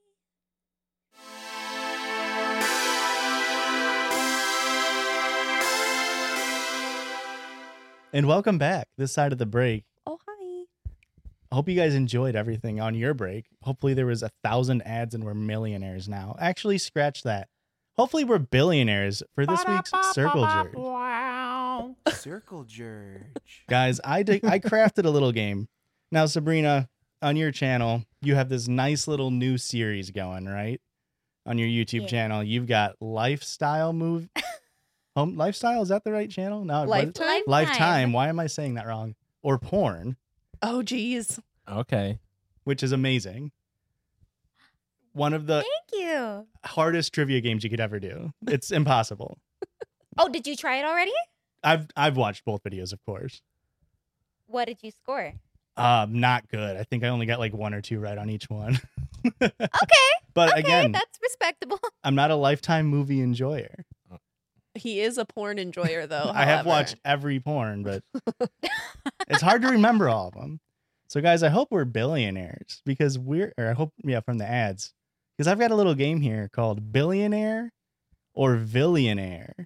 And welcome back. This side of the break. Oh, hi. I hope you guys enjoyed everything on your break. Hopefully there was a thousand ads and we're millionaires now. Actually, scratch that. Hopefully we're billionaires for this week's Circle Jerk. Wow. Circle Jerk. Guys, I did, I crafted a little game. Now, Sabrina, on your channel, you have this nice little new series going, right? On your YouTube Yeah. channel, you've got lifestyle move. Home lifestyle, is that the right channel? No, what is- Lifetime? Lifetime. Why am I saying that wrong? Or porn, Oh, geez. Okay. which is amazing. One of the Thank you. hardest trivia games you could ever do. It's impossible. Oh, did you try it already? I've I've watched both videos, of course. What did you score? Um, not good. I think I only got like one or two right on each one. Okay. But okay, again, that's respectable. I'm not a Lifetime movie enjoyer. He is a porn enjoyer, though. I have however. watched every porn, but it's hard to remember all of them. So, guys, I hope we're billionaires because we're, or I hope, yeah, from the ads, because I've got a little game here called Billionaire or Villionaire.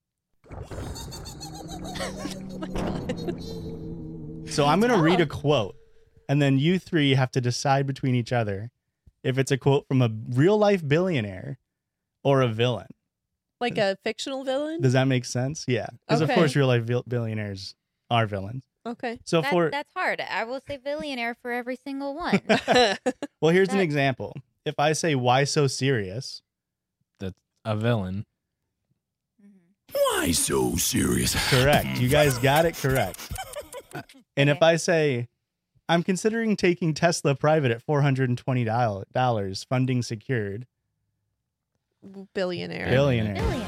So, I'm going to read a quote, and then you three have to decide between each other if it's a quote from a real life billionaire or a villain. Like a fictional villain? Does that make sense? Yeah. Because, of Okay. course, real life vil- billionaires are villains. Okay. So, That- for, that's hard. I will say billionaire for every single one. well, here's an that- example. If I say, why so serious? A villain. Mhm. Why so serious? Correct. You guys got it correct. And if Okay. I say, I'm considering taking Tesla private at four hundred twenty dollars, funding secured. Billionaire. Billionaire. Billion.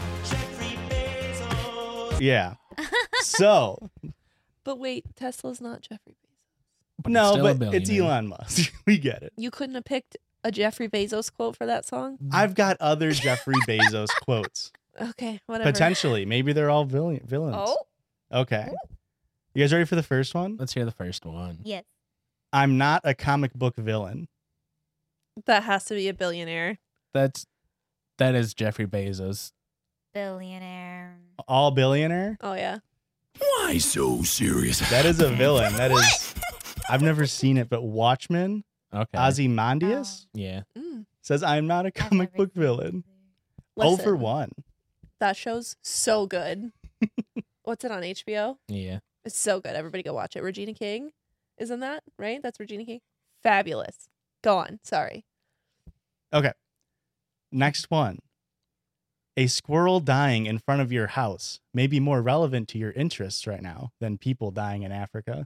Yeah. So, But wait, Tesla's not Jeffrey Bezos. But it's no, still a but it's billionaire. Elon Musk. We get it. You couldn't have picked a Jeffrey Bezos quote for that song? I've got other Jeffrey Bezos quotes. Okay, whatever. Potentially. Maybe they're all villain- villains. Oh, Okay. You guys ready for the first one? Let's hear the first one. yes. I'm not a comic book villain. That has to be a billionaire. That's that is Jeffrey Bezos. Billionaire. All billionaire? Oh, yeah. I so serious. That is a villain. That is. I've never seen it, but Watchmen, Okay. Ozymandias, Yeah. Mm. says I'm not a I've comic never book seen villain. it. Oh for Listen, one. that show's so good. What's it on H B O? Yeah. It's so good. Everybody go watch it. Regina King, isn't that right? That's Regina King. Fabulous. Go on. Sorry. Okay. Next one. A squirrel dying in front of your house may be more relevant to your interests right now than people dying in Africa.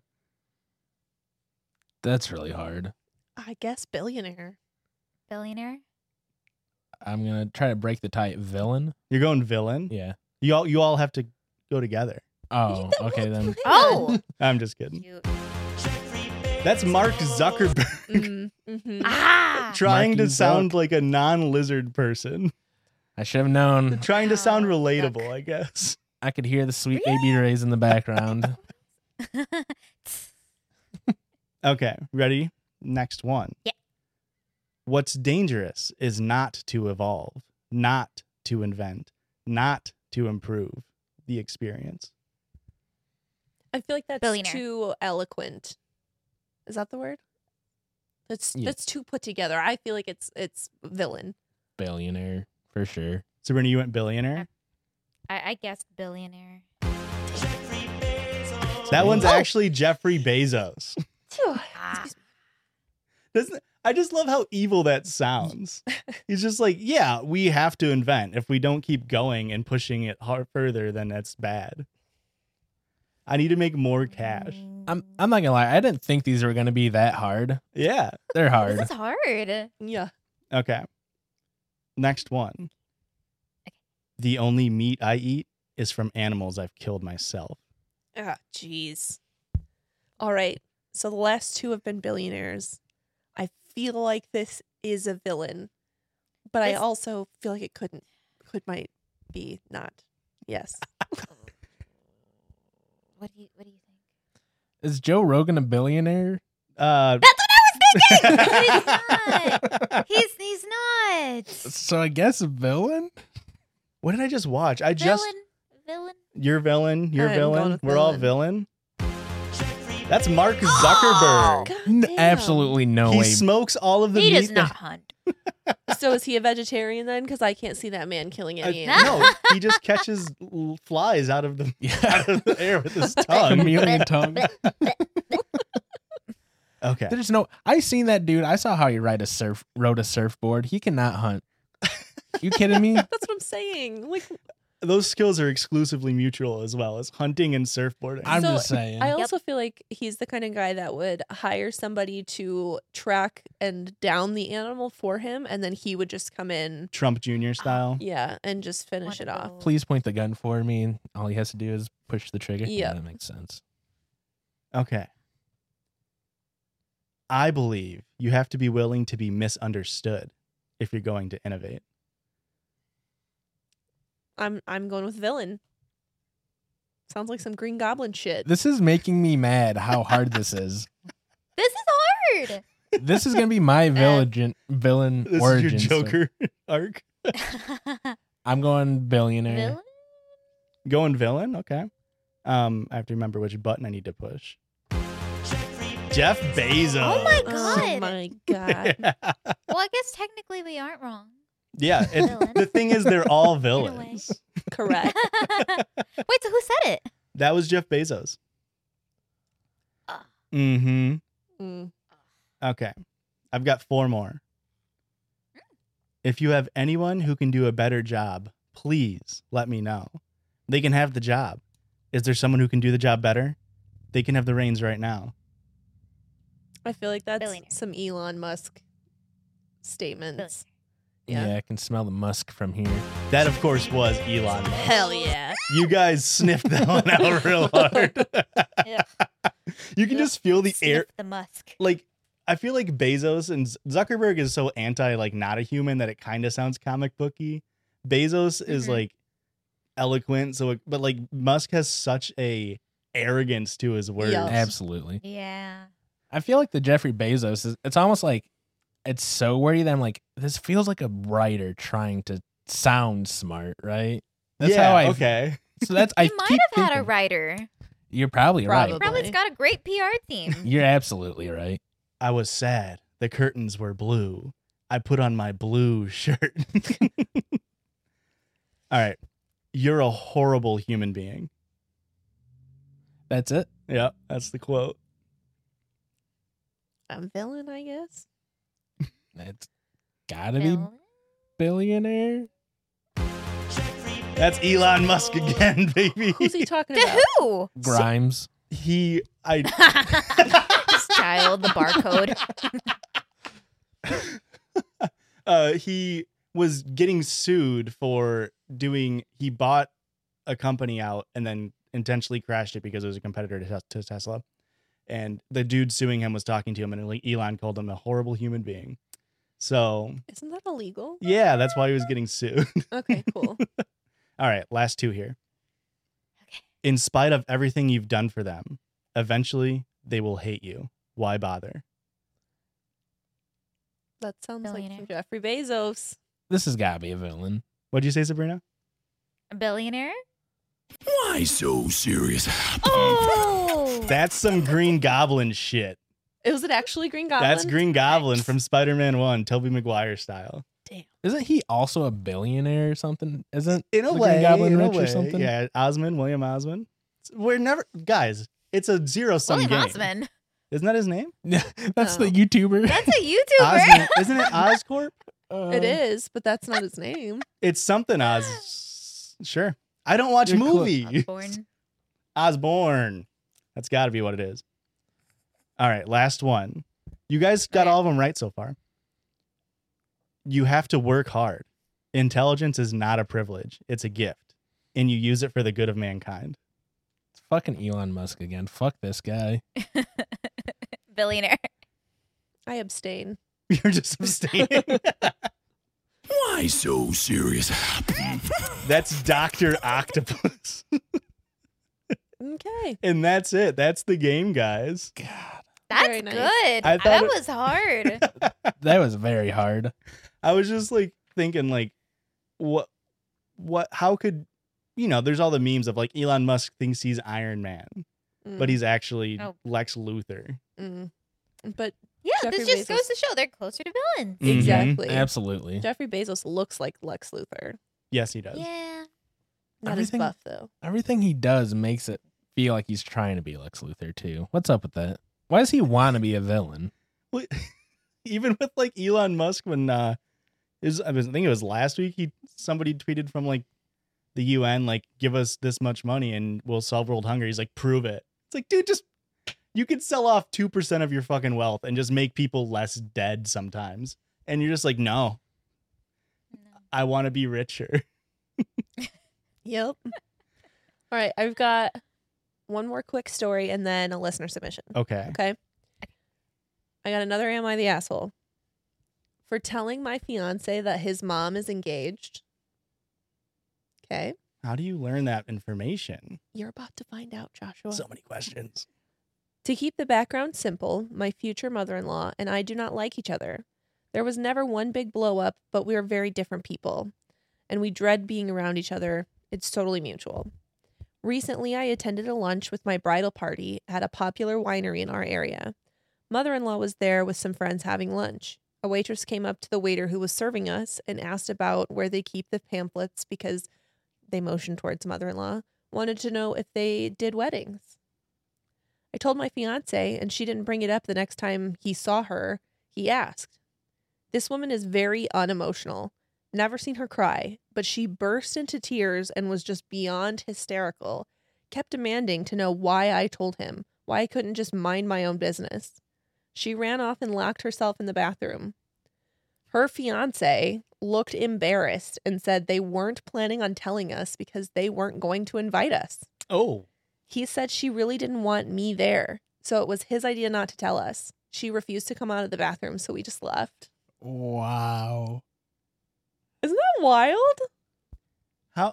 That's really hard. I guess billionaire. Billionaire. I'm gonna try to break the tie. Villain. You're going villain. Yeah. You all you all have to go together. Oh, okay then. Oh. I'm just kidding. Shoot. That's Mark Zuckerberg Mm, mhm. Ah. trying Marky to sound Zuck. like a non-lizard person. I should have known. Trying to sound Wow, relatable, Zuck. I guess. I could hear the sweet baby rays in the background. Okay, ready? Next one. Yeah. What's dangerous is not to evolve, not to invent, not to improve the experience. I feel like that's Billionaire. too eloquent. Is that the word? That's Yeah. that's too put together. I feel like it's it's villain. Billionaire for sure. Sabrina, you went billionaire? I, I guessed billionaire. That one's Oh. actually Jeffrey Bezos. Ah. Doesn't I just love how evil that sounds. He's just like, yeah, we have to invent. If we don't keep going and pushing it hard further, then that's bad. I need to make more cash. I'm I'm not gonna lie. I didn't think these were gonna be that hard. Yeah. They're hard. This is hard. Yeah. Okay. Next one. The only meat I eat is from animals I've killed myself. Ah, jeez. All right. So the last two have been billionaires. I feel like this is a villain, but I This- also feel like it couldn't, could might be not. Yes. What do you What do you think? Is Joe Rogan a billionaire? Uh, That's what I was thinking. He's not. He's he's not. So I guess a villain. what did I just watch? I just Villain. Villain. you're villain. You're I'm going villain. with We're all villain. villain. That's Mark Zuckerberg. God N- damn. absolutely no he way. smokes all of the He meat. does not hunt. So is he a vegetarian then? Because I can't see that man killing Uh, any No. animal. no, he just catches l- flies out of the Yeah. out of the air with his tongue. Chameleon tongue. Okay. There's no. I seen that dude. I saw how he ride a surf rode a surfboard. He cannot hunt. You kidding me? That's what I'm saying. Like, Those skills are exclusively mutual as well as hunting and surfboarding. I'm So, just saying. I also feel like he's the kind of guy that would hire somebody to track and down the animal for him, and then he would just come in, Trump Junior style. yeah, and just finish it off. Wonderful. Please point the gun for me, and all he has to do is push the trigger. Yep. that makes sense. Okay. I believe you have to be willing to be misunderstood if you're going to innovate. I'm I'm going with villain. Sounds like some Green Goblin shit. This is making me mad. How hard this is. This is hard. This is gonna be my villain villain This origin. is your story. Joker arc. I'm going billionaire. Villain? Going villain? Okay. Um, I have to remember which button I need to push. Jeff Bezos. Oh my Oh God. my god. Well, I guess technically we aren't wrong. yeah. It, Villain. the thing is, they're all way. villains. Correct. Wait, so who said it? That was Jeff Bezos. Ah. Mm-hmm. Mm. Okay. I've got four more. If you have anyone who can do a better job, please let me know. They can have the job. Is there someone who can do the job better? They can have the reins right now. I feel like that's Billionaire. some Elon Musk statements. Yeah. Yeah. I can smell the musk from here. That, of course, was Elon Musk. Hell yeah. You guys sniffed that one out real hard. Yeah. You can just feel the air. Sniff the musk. Like, I feel like Bezos and Z- Zuckerberg is so anti, like, not a human that it kind of sounds comic booky. Bezos is Mhm. like eloquent, so it, but like Musk has such a arrogance to his words. Yeah. Absolutely. Yeah. I feel like the Jeffrey Bezos is. It's almost like it's so wordy that I'm like, this feels like a writer trying to sound smart, right? That's yeah, how I. okay. So that's I He might keep have had a thinking- writer. You're probably Probably. right. Probably it's got a great P R team. You're absolutely right. I was sad. The curtains were blue. I put on my blue shirt. All right. You're a horrible human being. That's it. Yeah, that's the quote. A villain, I guess. That's gotta be Bill? billionaire. That's Elon Musk again, baby. Who's he talking To about? who? Grimes. He, I, This child, the barcode. uh, he was getting sued for doing. He bought a company out and then intentionally crashed it because it was a competitor to, Tes- to Tesla. And the dude suing him was talking to him, and like Elon called him a horrible human being. So Isn't that illegal? yeah, that's why he was getting sued. Okay, cool. All right, last two here. Okay. In spite of everything you've done for them, eventually they will hate you. Why bother? That sounds like Billionaire. from Jeffrey Bezos. This has gotta be a villain. What'd you say, Sabrina? A billionaire? Why so serious? Oh! That's some Green Goblin shit. Was it actually Green Goblin? That's Green Goblin from Spider-Man one, Tobey Maguire style. Isn't he also a billionaire or something? Isn't In a the way, Green Goblin in a rich or way. something? Yeah, Osmond, William Osmond. We're never, guys, it's a zero-sum William game. Osmond. Isn't that his name? Yeah, that's No. the YouTuber. That's a YouTuber. Osmond, isn't it Oscorp? Uh, It is, but that's not his name. It's something Oz. Sure. I don't watch You're close. movies. Osborne. Osborne. That's got to be what it is. All right, last one. You guys got Okay. all of them right so far. You have to work hard. Intelligence is not a privilege, it's a gift, and you use it for the good of mankind. It's fucking Elon Musk again. Fuck this guy. Billionaire. I abstain. You're just abstaining. Why so serious? That's Doctor Octopus. Okay. And that's it. That's the game, guys. God, That's Very nice. good. I thought that it- was hard. that was very hard. I was just like thinking like what what how could you know, there's all the memes of like Elon Musk thinks he's Iron Man, but Mm, he's actually Oh. Lex Luthor. mm. But Yeah, Jeffrey this just Bezos. goes to show they're closer to villains. Mhm. exactly. Absolutely. Jeffrey Bezos looks like Lex Luthor. Yes, he does. Yeah. Not Everything- as buff though. Everything he does makes it feel like he's trying to be Lex Luthor too. What's up with that? Why does he want to be a villain? Well, even with like Elon Musk when uh is I was I think it was last week he somebody tweeted from like the U N like give us this much money and we'll solve world hunger. He's like prove it. It's like dude just you could sell off two percent of your fucking wealth and just make people less dead sometimes. And you're just like no. I want to be richer. Yep. All right, I've got one more quick story and then a listener submission. Okay. Okay. I got another Am I the Asshole? For telling my fiance that his mom is engaged. Okay. How do you learn that information? You're about to find out, Joshua. So many questions. To keep the background simple, my future mother in law and I do not like each other. There was never one big blow up, but we are very different people. And we dread being around each other. It's totally mutual. Recently, I attended a lunch with my bridal party at a popular winery in our area. Mother in law was there with some friends having lunch. A waitress came up to the waiter who was serving us and asked about where they keep the pamphlets because they motioned towards mother in law, wanted to know if they did weddings. I told my fiance, and she didn't bring it up the next time he saw her. He asked. This woman is very unemotional. Never seen her cry, but she burst into tears and was just beyond hysterical. Kept demanding to know why I told him, why I couldn't just mind my own business. She ran off and locked herself in the bathroom. Her fiance looked embarrassed and said they weren't planning on telling us because they weren't going to invite us. Oh. He said she really didn't want me there, so it was his idea not to tell us. She refused to come out of the bathroom, so we just left. Wow. Isn't that wild? How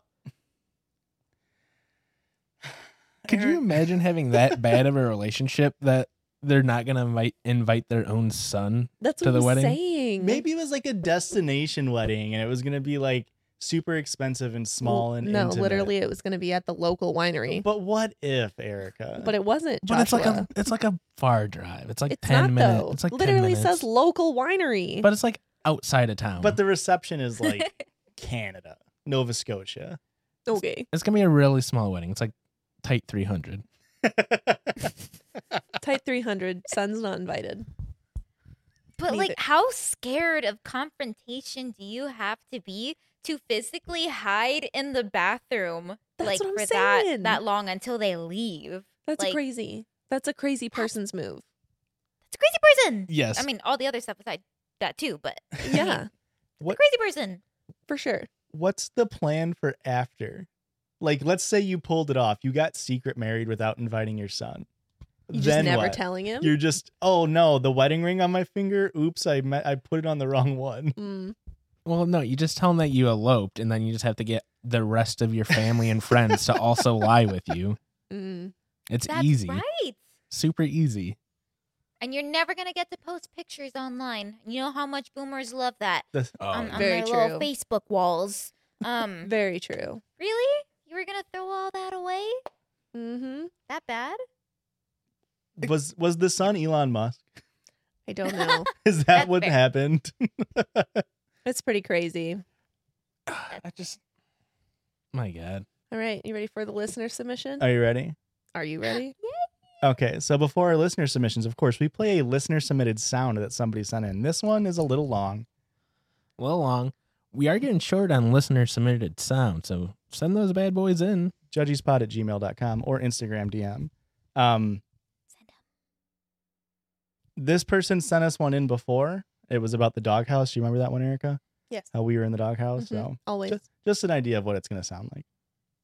Could you imagine having that bad of a relationship that they're not gonna invite invite their own son? That's To what the I'm wedding? saying. Maybe it was like a destination wedding and it was going to be like super expensive and small Well, and no, intimate. literally, it was going to be at the local winery, but, But what if, Erica? it wasn't. But it's like Joshua. a it's like a far drive. It's like It's ten not minutes. though. It's like literally ten minutes. says local winery. But it's like outside of town. But the reception is like Canada, Nova Scotia. okay, it's gonna be a really small wedding. It's like tight three hundred. type three hundred. Son's not invited. But Neither. like, how scared of confrontation do you have to be to physically hide in the bathroom That's like what I'm for that saying. that long until they leave? That's Like- crazy. That's a crazy person's move. It's a crazy person. Yes. I mean, all the other stuff aside that too, but Yeah, What crazy person. for sure. What's the plan for after? Like, let's say you pulled it off. You got secret married without inviting your son. You just then never what? telling him. You're just, oh no, the wedding ring on my finger. Oops, I met, I put it on the wrong one. Mm. Well, no, you just tell them that you eloped, and then you just have to get the rest of your family and friends to also lie with you. Mm. It's That's easy, right. super easy. And you're never gonna get to post pictures online. You know how much boomers love that The- Oh, on, on Very their little true. Facebook walls. Um, Very true. really? You were gonna throw all that away? Mm-hmm. That bad? was was the son Elon Musk? I don't know. Is that That's what fair. happened? It's pretty crazy. I just, my God. All right, you ready for the listener submission? Are you ready? Are you ready? Okay, so before our listener submissions, of course, we play a listener submitted sound that somebody sent in. This one is a little long. A little long. We are getting short on listener submitted sound, so send those bad boys in. judgyspot at gmail dot com or Instagram D M. Um, Send 'em. this person sent us one in before. It was about the doghouse. Do you remember that one, Erica? Yes. How we were in the doghouse? Mhm. So Always. just, just an idea of what it's going to sound like.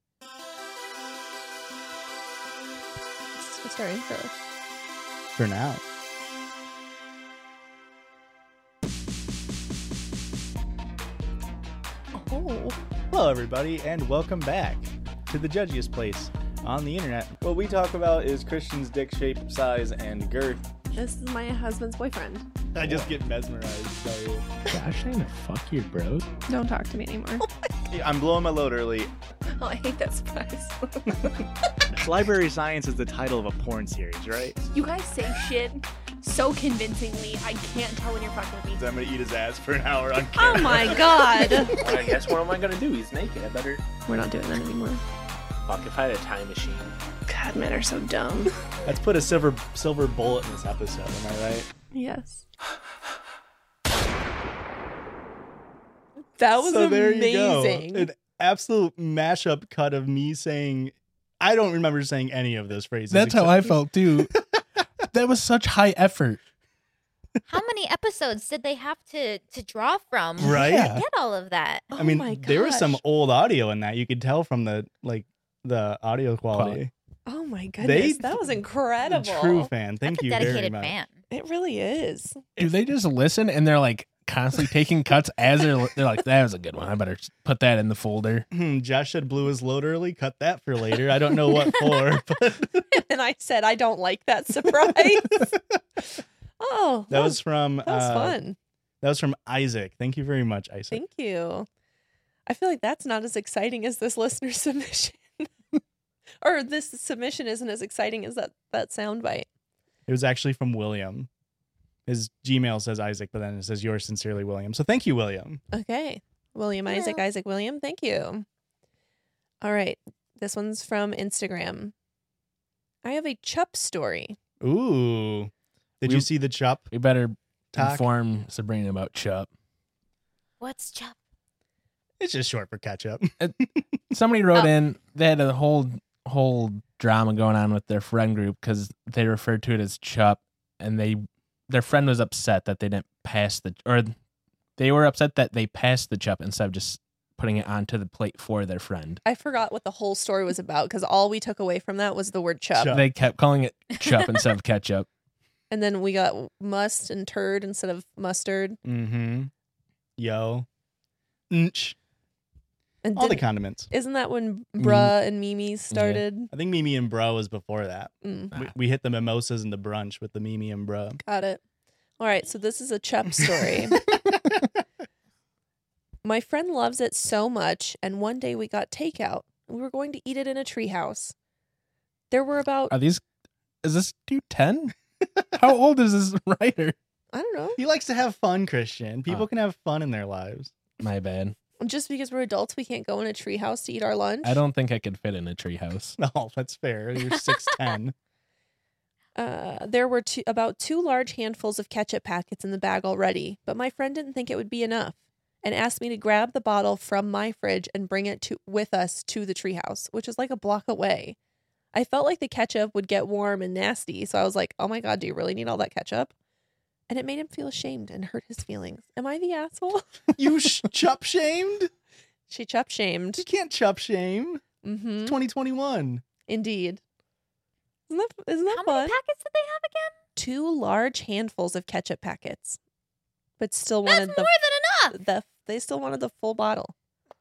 It's our intro. For now. Oh. Hello, everybody, and welcome back to the judgiest place on the internet. What we talk about is Christian's dick shape, size, and girth. This is my husband's boyfriend. I just get mesmerized by it. Josh trying to fuck your bro? Don't talk to me anymore. I'm blowing my load early. Oh, I hate that surprise. Library Science is the title of a porn series, right? You guys say shit so convincingly, I can't tell when you're fucking with me. So I'm gonna eat his ass for an hour on Oh camera. my god. I guess what am I gonna do? He's naked. I better. We're not doing that anymore. Fuck, if I had a time machine. God, men are so dumb. Let's put a silver silver bullet in this episode. Am I right? Yes. That was so there amazing. you go. An absolute mashup cut of me saying, I don't remember saying any of those phrases. That's how except- I felt too. That was such high effort. How many episodes did they have to to draw from Right? to Yeah. get all of that? Oh I mean, my there was some gosh. old audio in that. You could tell from the like the audio quality. Oh my goodness. They- that was A incredible. true fan. Thank That's a you very dedicated much. fan. It really is. Do they just listen and they're like constantly taking cuts as they're they're like, that was a good one. I better put that in the folder. Hmm, Josh said blew his load early. Cut that for later. I don't know what for. But And I said, I don't like that surprise. Oh, that was from that was uh, fun. that was from Isaac. Thank you very much, Isaac. Thank you. I feel like that's not as exciting as this listener submission. Or this submission isn't as exciting as that, that soundbite. It was actually from William. His Gmail says Isaac, but then it says yours sincerely, William. So thank you, William. Okay. William Isaac, Yeah. Isaac William, thank you. All right. This one's from Instagram. I have a Chup story. Ooh. Did We- you see the chop We better talk? inform Sabrina about Chup. What's Chup? It's just short for ketchup. Somebody wrote Oh. in, they had a whole whole drama going on with their friend group because they referred to it as Chup, and they their friend was upset that they didn't pass the or they were upset that they passed the Chup instead of just putting it onto the plate for their friend. I forgot what the whole story was about because all we took away from that was the word chup. Chup. They kept calling it Chup instead of ketchup. And then we got must and turd instead of mustard. Mm-hmm. Yo. Nch. And All the didn't- condiments. isn't that when Mm. bruh and Mimi started? I think Mimi and Bro was before that. Mm, We, we hit the mimosas and the brunch with the Mimi and Bro. got it. All right, so this is a chup story. My friend loves it so much, and one day we got takeout. We were going to eat it in a treehouse. There were about, Are these? Is this dude ten? How old is this writer? I don't know, He likes to have fun, Christian. People Oh. can have fun in their lives. My bad. just because we're adults, we can't go in a treehouse to eat our lunch. I don't think I could fit in a treehouse. No, that's fair. You're six ten. Uh, there were two, about two large handfuls of ketchup packets in the bag already, but my friend didn't think it would be enough and asked me to grab the bottle from my fridge and bring it to with us to the treehouse, which is like a block away. I felt like the ketchup would get warm and nasty, so I was like, "Oh my god, do you really need all that ketchup?" And it made him feel ashamed and hurt his feelings. Am I the asshole? You sh- chup shamed? She chup shamed. You can't chup shame. Mm-hmm. twenty twenty-one. Indeed. Isn't that, isn't that How fun? many packets did they have again? Two large handfuls of ketchup packets, but still That's wanted more the than enough. the they still wanted the full bottle.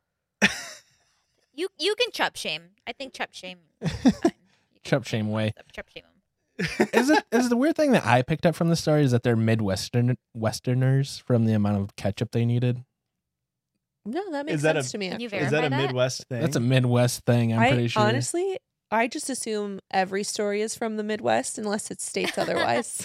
You you can chup shame. I think chup shame. is fine. You can Chup shame way. Chup shame 'em. Is it? Is the weird thing that I picked up from the story is that they're Midwestern Westerners from the amount of ketchup they needed. No, that makes Is that sense a- to me. Can you actually. Is that verify a that? Midwest thing? That's a Midwest thing. I'm I pretty sure. honestly, I just assume every story is from the Midwest unless it states otherwise.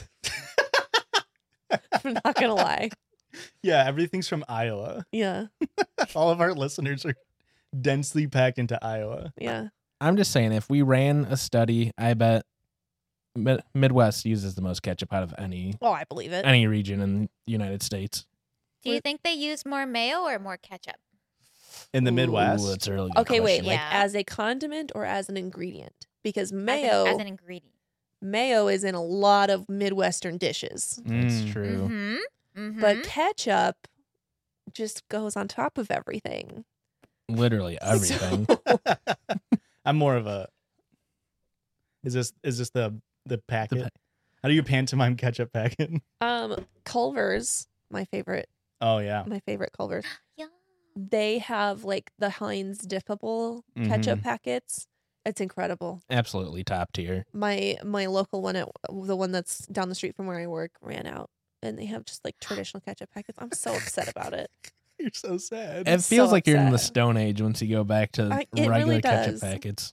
I'm not gonna lie. Yeah, everything's from Iowa. Yeah, All of our listeners are densely packed into Iowa. yeah. I'm just saying, if we ran a study, I bet Mid- Midwest uses the most ketchup out of any Oh, I believe it. any region in the United States. Do you Wait. think they use more mayo or more ketchup? In the Ooh, Midwest? Ooh, that's a really good Okay, wait. question. Like Yeah. as a condiment or as an ingredient? Because As an- mayo, as an, ingredient. mayo is in a lot of Midwestern dishes, That's Mm. true. Mm-hmm. Mm-hmm. but ketchup just goes on top of everything. Literally everything. I'm more of a. Is this is this the the packet? pa- How do you pantomime ketchup packet? Um, Culver's, my favorite, Oh yeah. my favorite Culver's. yeah. They have like the Heinz dippable ketchup packets. It's incredible. Absolutely top tier. My my local one at the one that's down the street from where I work ran out, and they have just like traditional ketchup packets. I'm so upset about it. You're so sad. It feels so like you're in the upset. Stone Age once you go back to I- it regular really ketchup does. packets.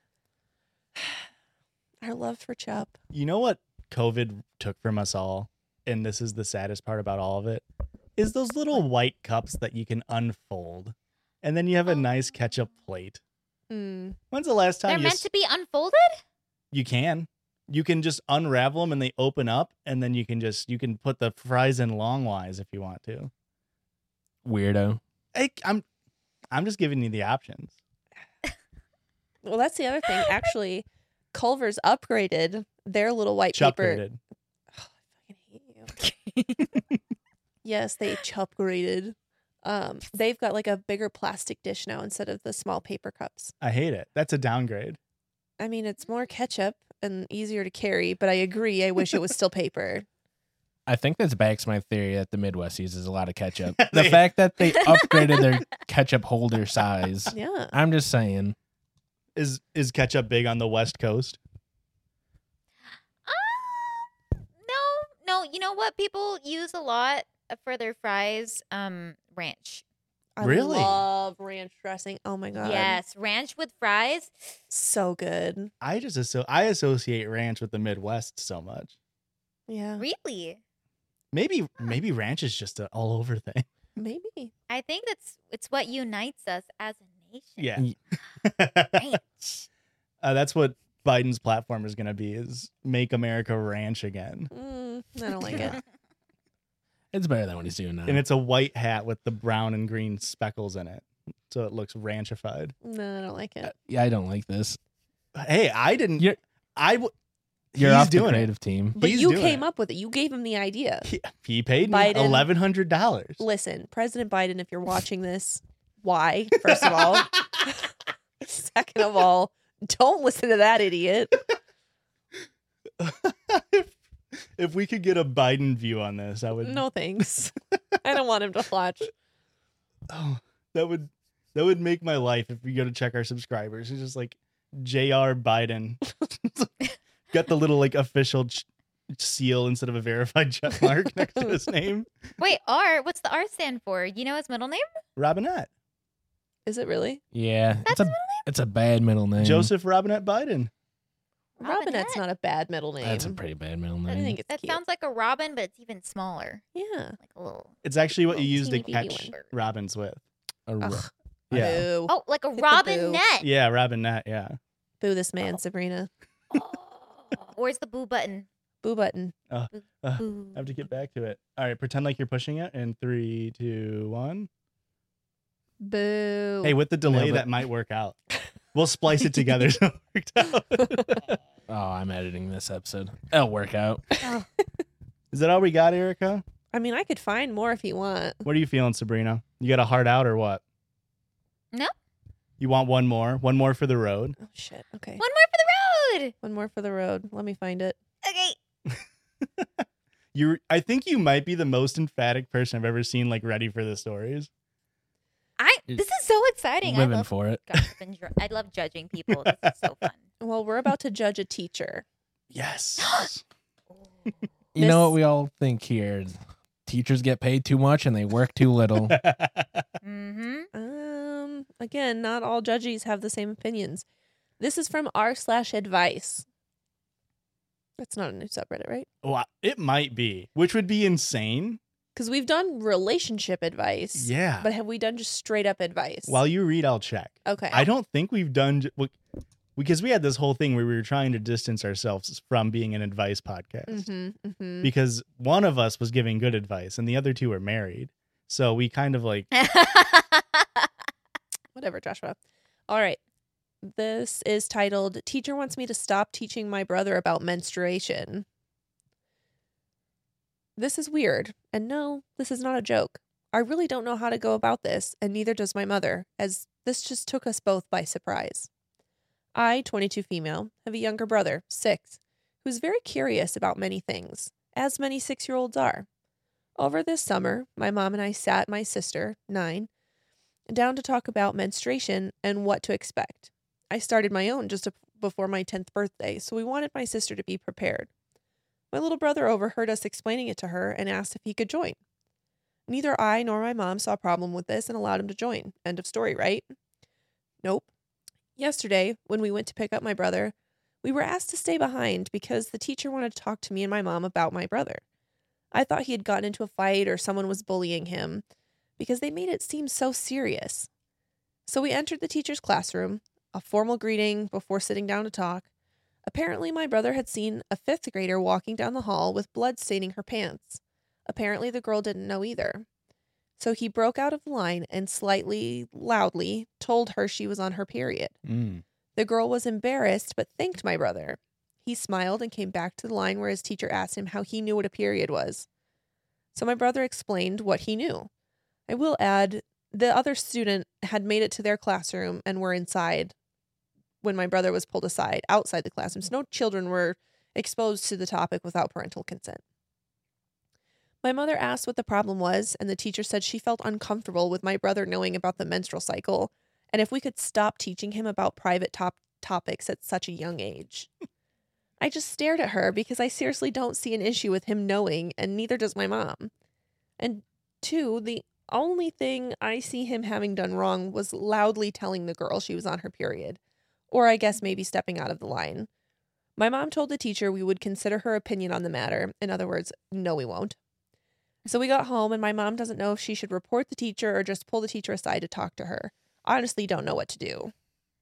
Our love for Chup. You know what COVID took from us all, and this is the saddest part about all of it, is those little white cups that you can unfold, and then you have a nice ketchup plate. Mm. When's the last time They're you meant s- to be unfolded? you can? You can just unravel them and they open up, and then you can just you can put the fries in longwise if you want to. Weirdo. I, I'm I'm just giving you the options. Well, that's the other thing. Actually, Culver's upgraded their little white paper. Chupgraded. Oh, I fucking hate you. Yes, they chupgraded. Um, they've got like a bigger plastic dish now instead of the small paper cups. I hate it. That's a downgrade. I mean, it's more ketchup and easier to carry, but I agree. I wish it was still paper. I think this backs my theory that the Midwest uses a lot of ketchup. They- The fact that they upgraded their ketchup holder size. Yeah. I'm just saying. Is is ketchup big on the West Coast? Uh, no, no. You know what people use a lot for their fries? Um, ranch. I Really? love ranch dressing. Oh my god. Yes, ranch with fries. So good. I just asso- I associate ranch with the Midwest so much. Yeah. Really? Maybe maybe ranch is just an all over thing. Maybe. I think that's it's what unites us as a nation. Yeah. Ranch. uh, that's what Biden's platform is going to be: is make America ranch again. Mm, I don't like it. It's better than what he's doing now. And it's a white hat with the brown and green speckles in it, so it looks ranchified. No, I don't like it. yeah, I don't like this. Hey, I didn't. You're- I w- You're he's off the doing it. creative team. But He's you doing came it. up with it. You gave him the idea. He, he paid me Biden- eleven hundred dollars. Listen, President Biden, if you're watching this, why? First of all. Second of all, don't listen to that idiot. if, if we could get a Biden view on this, I would. No thanks. I don't want him to watch. Oh, that would that would make my life if we go to check our subscribers. It's just like J R Biden. Got the little like official ch- seal instead of a verified check mark next to his name. Wait, R. What's the R stand for? You know his middle name? Robinette. Is it really? Yeah, That's it's a his it's a bad middle name. Joseph Robinette Biden. Robinette's Robinette. not a bad middle name. That's a pretty bad middle name. I think it's That cute. sounds like a robin, but it's even smaller. Yeah. Like a little. It's actually what you Little use to teeny baby catch one. robins with. A ro- Ugh. Yeah. Boo. Oh, like a Hit the robin boo. net. Yeah, Robinette. Yeah. Boo this man, Sabrina. Where's the boo button? Boo button. Uh, Boo. I have to get back to it. All right, pretend like you're pushing it in three, two, one. Boo. Hey, with the delay, but- that might work out. We'll splice it together so it worked out. oh, I'm editing this episode. It'll work out. Is that all we got, Erica? I mean, I could find more if you want. What are you feeling, Sabrina? You got a heart out or what? No. You want one more? One more for the road? Oh, shit. Okay. One more for the road. One more for the road. Let me find it. Okay. You, I think you might be the most emphatic person I've ever seen, like, ready for the stories. I. This is so exciting. I Living love. for it. gossip and dr- I love judging people. This is so fun. Well, we're about to judge a teacher. Yes. You know This- what we all think here? Teachers get paid too much and they work too little. Mm-hmm. Um, again, not all judges have the same opinions. This is from r slash advice. That's not a new subreddit, right? Well, it might be, which would be insane. Because we've done relationship advice. Yeah. But have we done just straight up advice? While you read, I'll check. okay. I don't think we've done, j- w- because we had this whole thing where we were trying to distance ourselves from being an advice podcast. Mm-hmm, mm-hmm. Because one of us was giving good advice and the other two are married. So we kind of like, Whatever, Joshua. All right. This is titled, Teacher Wants Me to Stop Teaching My Brother About Menstruation. This is weird. And no, this is not a joke. I really don't know how to go about this, and neither does my mother, as this just took us both by surprise. I, twenty-two female, have a younger brother, six, who's very curious about many things, as many six-year-olds are. Over this summer, my mom and I sat my sister, nine, down to talk about menstruation and what to expect. I started my own just a- before my tenth birthday, so we wanted my sister to be prepared. My little brother overheard us explaining it to her and asked if he could join. Neither I nor my mom saw a problem with this and allowed him to join. End of story, right? Nope. Yesterday, when we went to pick up my brother, we were asked to stay behind because the teacher wanted to talk to me and my mom about my brother. I thought he had gotten into a fight or someone was bullying him because they made it seem so serious. So we entered the teacher's classroom, a formal greeting before sitting down to talk. Apparently, my brother had seen a fifth grader walking down the hall with blood staining her pants. Apparently, the girl didn't know either. So he broke out of the line and slightly loudly told her she was on her period. mm, The girl was embarrassed but thanked my brother. He smiled and came back to the line where his teacher asked him how he knew what a period was. So my brother explained what he knew. I will add, the other student had made it to their classroom and were inside when my brother was pulled aside outside the classroom. So no children were exposed to the topic without parental consent. My mother asked what the problem was, and the teacher said she felt uncomfortable with my brother knowing about the menstrual cycle, and if we could stop teaching him about private top topics at such a young age. I just stared at her because I seriously don't see an issue with him knowing, and neither does my mom. And two, the only thing I see him having done wrong was loudly telling the girl she was on her period, or I guess maybe stepping out of the line. My mom told the teacher we would consider her opinion on the matter. In other words, no, we won't. So we got home, and my mom doesn't know if she should report the teacher or just pull the teacher aside to talk to her. I honestly don't know what to do.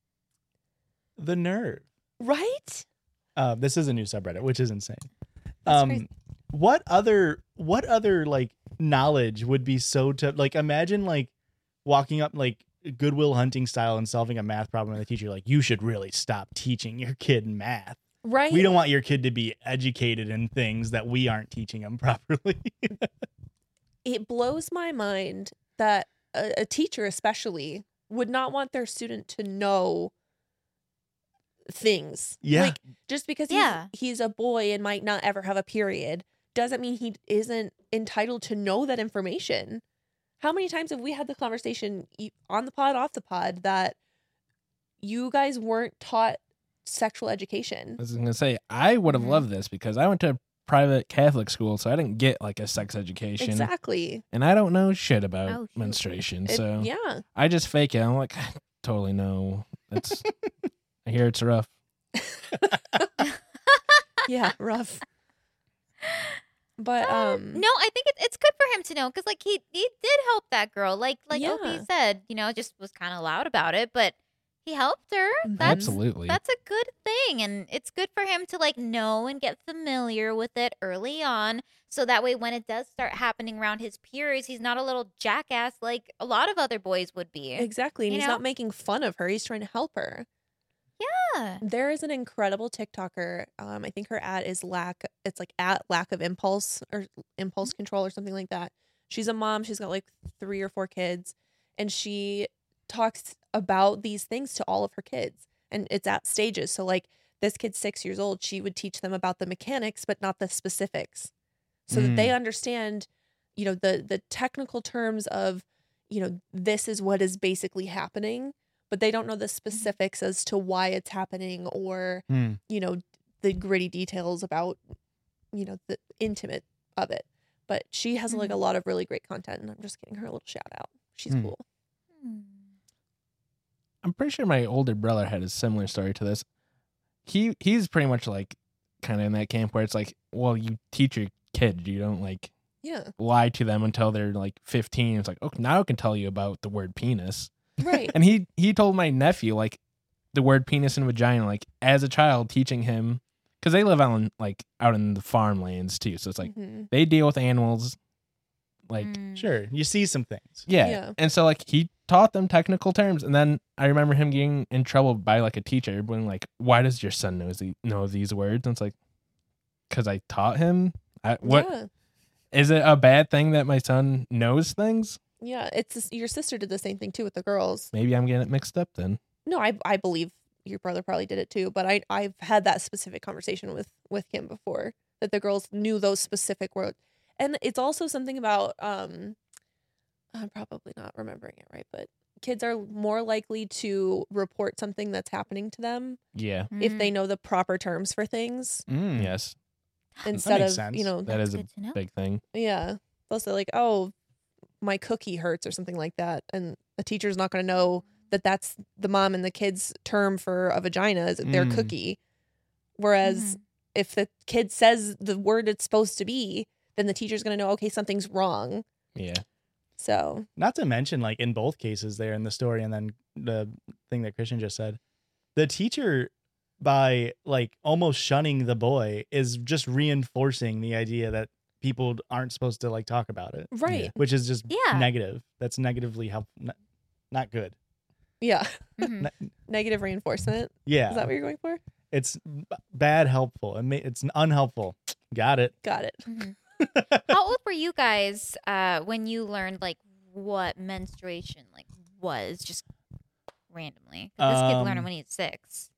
the nerve. Right? Uh, this is a new subreddit, which is insane. That's um, crazy. what other, what other like knowledge would be so to like, imagine like walking up like Goodwill Hunting style and solving a math problem and the teacher like, you should really stop teaching your kid math. Right? We don't want your kid to be educated in things that we aren't teaching them properly. It blows my mind that a, a teacher especially would not want their student to know things. Yeah. Like just because he's, Yeah. he's a boy and might not ever have a period doesn't mean he isn't entitled to know that information. How many times have we had the conversation e- on the pod, off the pod, that you guys weren't taught sexual education? I was gonna say I would have Mhm. loved this because I went to a private Catholic school, so I didn't get like a sex education. Exactly. And I don't know shit about Oh, shoot. menstruation, It- so yeah. I just fake it. I'm like, I totally know. It's I hear it's rough. Yeah, rough. But um No, I think it, it's good for him to know because, like, he he did help that girl. Like, like Yeah. Opie said, you know, just was kind of loud about it, but he helped her. Mhm. That's Absolutely. that's a good thing, and it's good for him to like know and get familiar with it early on, so that way when it does start happening around his peers, he's not a little jackass like a lot of other boys would be. exactly. And You he's know? not making fun of her. He's trying to help her. Yeah. There is an incredible TikToker. Um, I think her ad is lack. It's like at lack of impulse or impulse control or something like that. She's a mom. She's got like three or four kids, and she talks about these things to all of her kids. And it's at stages. So like this kid's six years old. She would teach them about the mechanics, but not the specifics, so that they understand, you know, the the technical terms of, you know, this is what is basically happening. But they don't know the specifics as to why it's happening or, Hmm. you know, the gritty details about, you know, the intimate of it. But she has like a lot of really great content, and I'm just giving her a little shout out. She's Hmm. cool. I'm pretty sure my older brother had a similar story to this. He he's pretty much like kind of in that camp where it's like, well, you teach your kid, you don't like Yeah. lie to them until they're like fifteen. It's like, okay, now I can tell you about the word penis. Right. And he he told my nephew like the word penis and vagina like as a child, teaching him because they live out in like out in the farmlands too. So it's like Mhm. they deal with animals, like Mm. Sure, you see some things. yeah. Yeah. And so like he taught them technical terms, and then I remember him getting in trouble by like a teacher, being like, "Why does your son know the, know these words?" And it's like, "Cause I taught him." I, what Yeah. is it a bad thing that my son knows things? Yeah. It's this- your sister did the same thing too with the girls. Maybe I'm getting it mixed up then. No, I I believe your brother probably did it too. But I I've had that specific conversation with with him before, that the girls knew those specific words. And it's also something about um I'm probably not remembering it right, but kids are more likely to report something that's happening to them Yeah. if Mm. they know the proper terms for things Mm. Yes, instead of, makes sense. you know, that That's is a good to know. big thing. yeah. They'll say like, "Oh, my cookie hurts" or something like that, and the teacher's not going to know that that's the mom and the kid's term for a vagina is their Mm. cookie. Whereas Mhm. if the kid says the word it's supposed to be, then the teacher's going to know, okay, something's wrong. Yeah. So Not to mention, like in both cases there in the story, and then the thing that Christian just said, the teacher, by like almost shunning the boy, is just reinforcing the idea that people aren't supposed to like talk about it, right, which is just Yeah. negative. That's negatively help, not, not good. yeah, Mhm. Ne- negative reinforcement. yeah, Is that what you're going for? it's b- bad helpful. It may, it's unhelpful. Got it. Got it. Mhm. How old were you guys uh, when you learned like what menstruation like was just randomly? 'Cause this kid learned it Um, when he was six.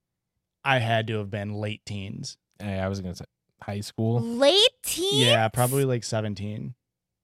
I had to have been late teens. Hey, I was gonna say high school. Late teens? Yeah, probably like seventeen.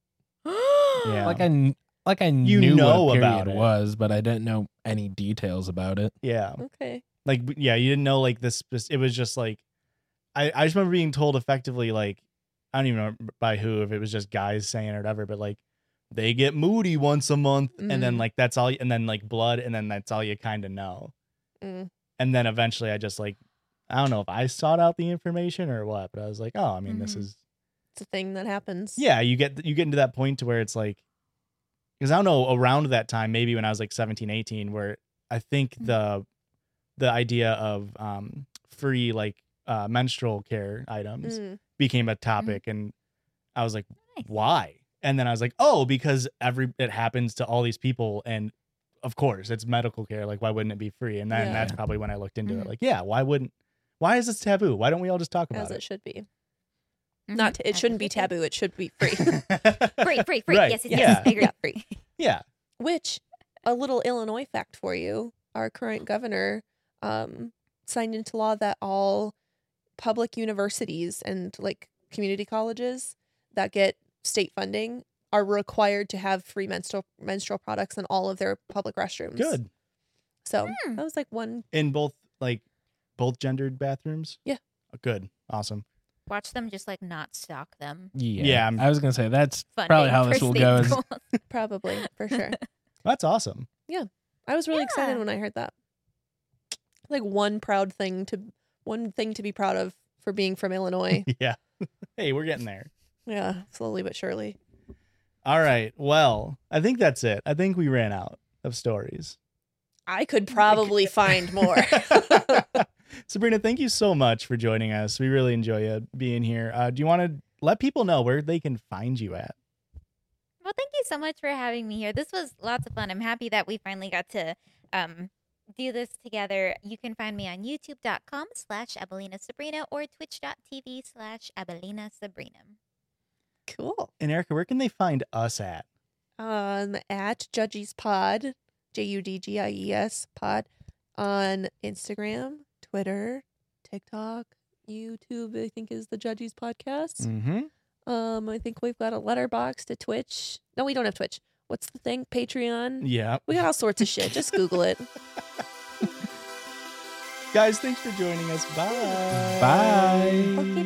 Yeah. Like I kn- like I You knew know what a period about it. was, but I didn't know any details about it. Yeah. Okay. Like, b- yeah, you didn't know like this. It was just like, I, I just remember being told effectively, like, I don't even know by who, if it was just guys saying it or whatever, but like, they get moody once a month. And then Mm. like, that's all, and then like blood. And then that's all you kind of know. Mm. And then eventually I just like, I don't know if I sought out the information or what, but I was like, oh, I mean, this Mhm. is, It's a thing that happens. yeah, you get, you get into that point to where it's like, because I don't know, around that time, maybe when I was like seventeen, eighteen, where I think Mhm. the, the idea of um, free like uh, menstrual care items Mm. became a topic, and I was like, Nice. why? And then I was like, oh, because every it happens to all these people, and of course it's medical care. Like, why wouldn't it be free? And then Yeah. that's probably when I looked into Mhm. it. Like, yeah, why wouldn't? Why is this taboo? Why don't we all just talk As about it should be. Mhm. Not. T- it As shouldn't be should taboo. It should be free. it? Free, free, free. Right, Yes, yes, yeah. yes. I agree. Yeah, free. Yeah. Which, a little Illinois fact for you: our current governor um, signed into law that all public universities and like community colleges that get state funding are required to have free menstrual menstrual products in all of their public restrooms. Good. So Hmm. that was like one. In both like both gendered bathrooms. Yeah. Good. Awesome. Watch them just like not stalk them. Yeah, Yeah, I'm- I was gonna say that's Funding probably how for this will state go. Is, schools. Probably, for sure. That's awesome. I was really Yeah. excited when I heard that. Like one proud thing to one thing to be proud of for being from Illinois. Yeah. Hey, we're getting there. Yeah, slowly but surely. All right. Well, I think that's it. I think we ran out of stories. I could probably find more. Sabrina, thank you so much for joining us. We really enjoy you being here. Uh, do you want to let people know where they can find you at? Well, thank you so much for having me here. This was lots of fun. I'm happy that we finally got to um, do this together. You can find me on youtube.com slash Abelina Sabrina or twitch.tv slash Abelina Sabrina. Cool. And Erica, where can they find us at? Um, at Judgies Pod, J U D G I E S Pod, on Instagram, Twitter, TikTok, YouTube. I think is the Judgies Podcast. Mm-hmm. Um, I think we've got a letterbox to Twitch. No, we don't have Twitch. What's the thing? Patreon. Yeah. We got all sorts of shit. Just Google it. Guys, thanks for joining us. Bye. Bye. Bye.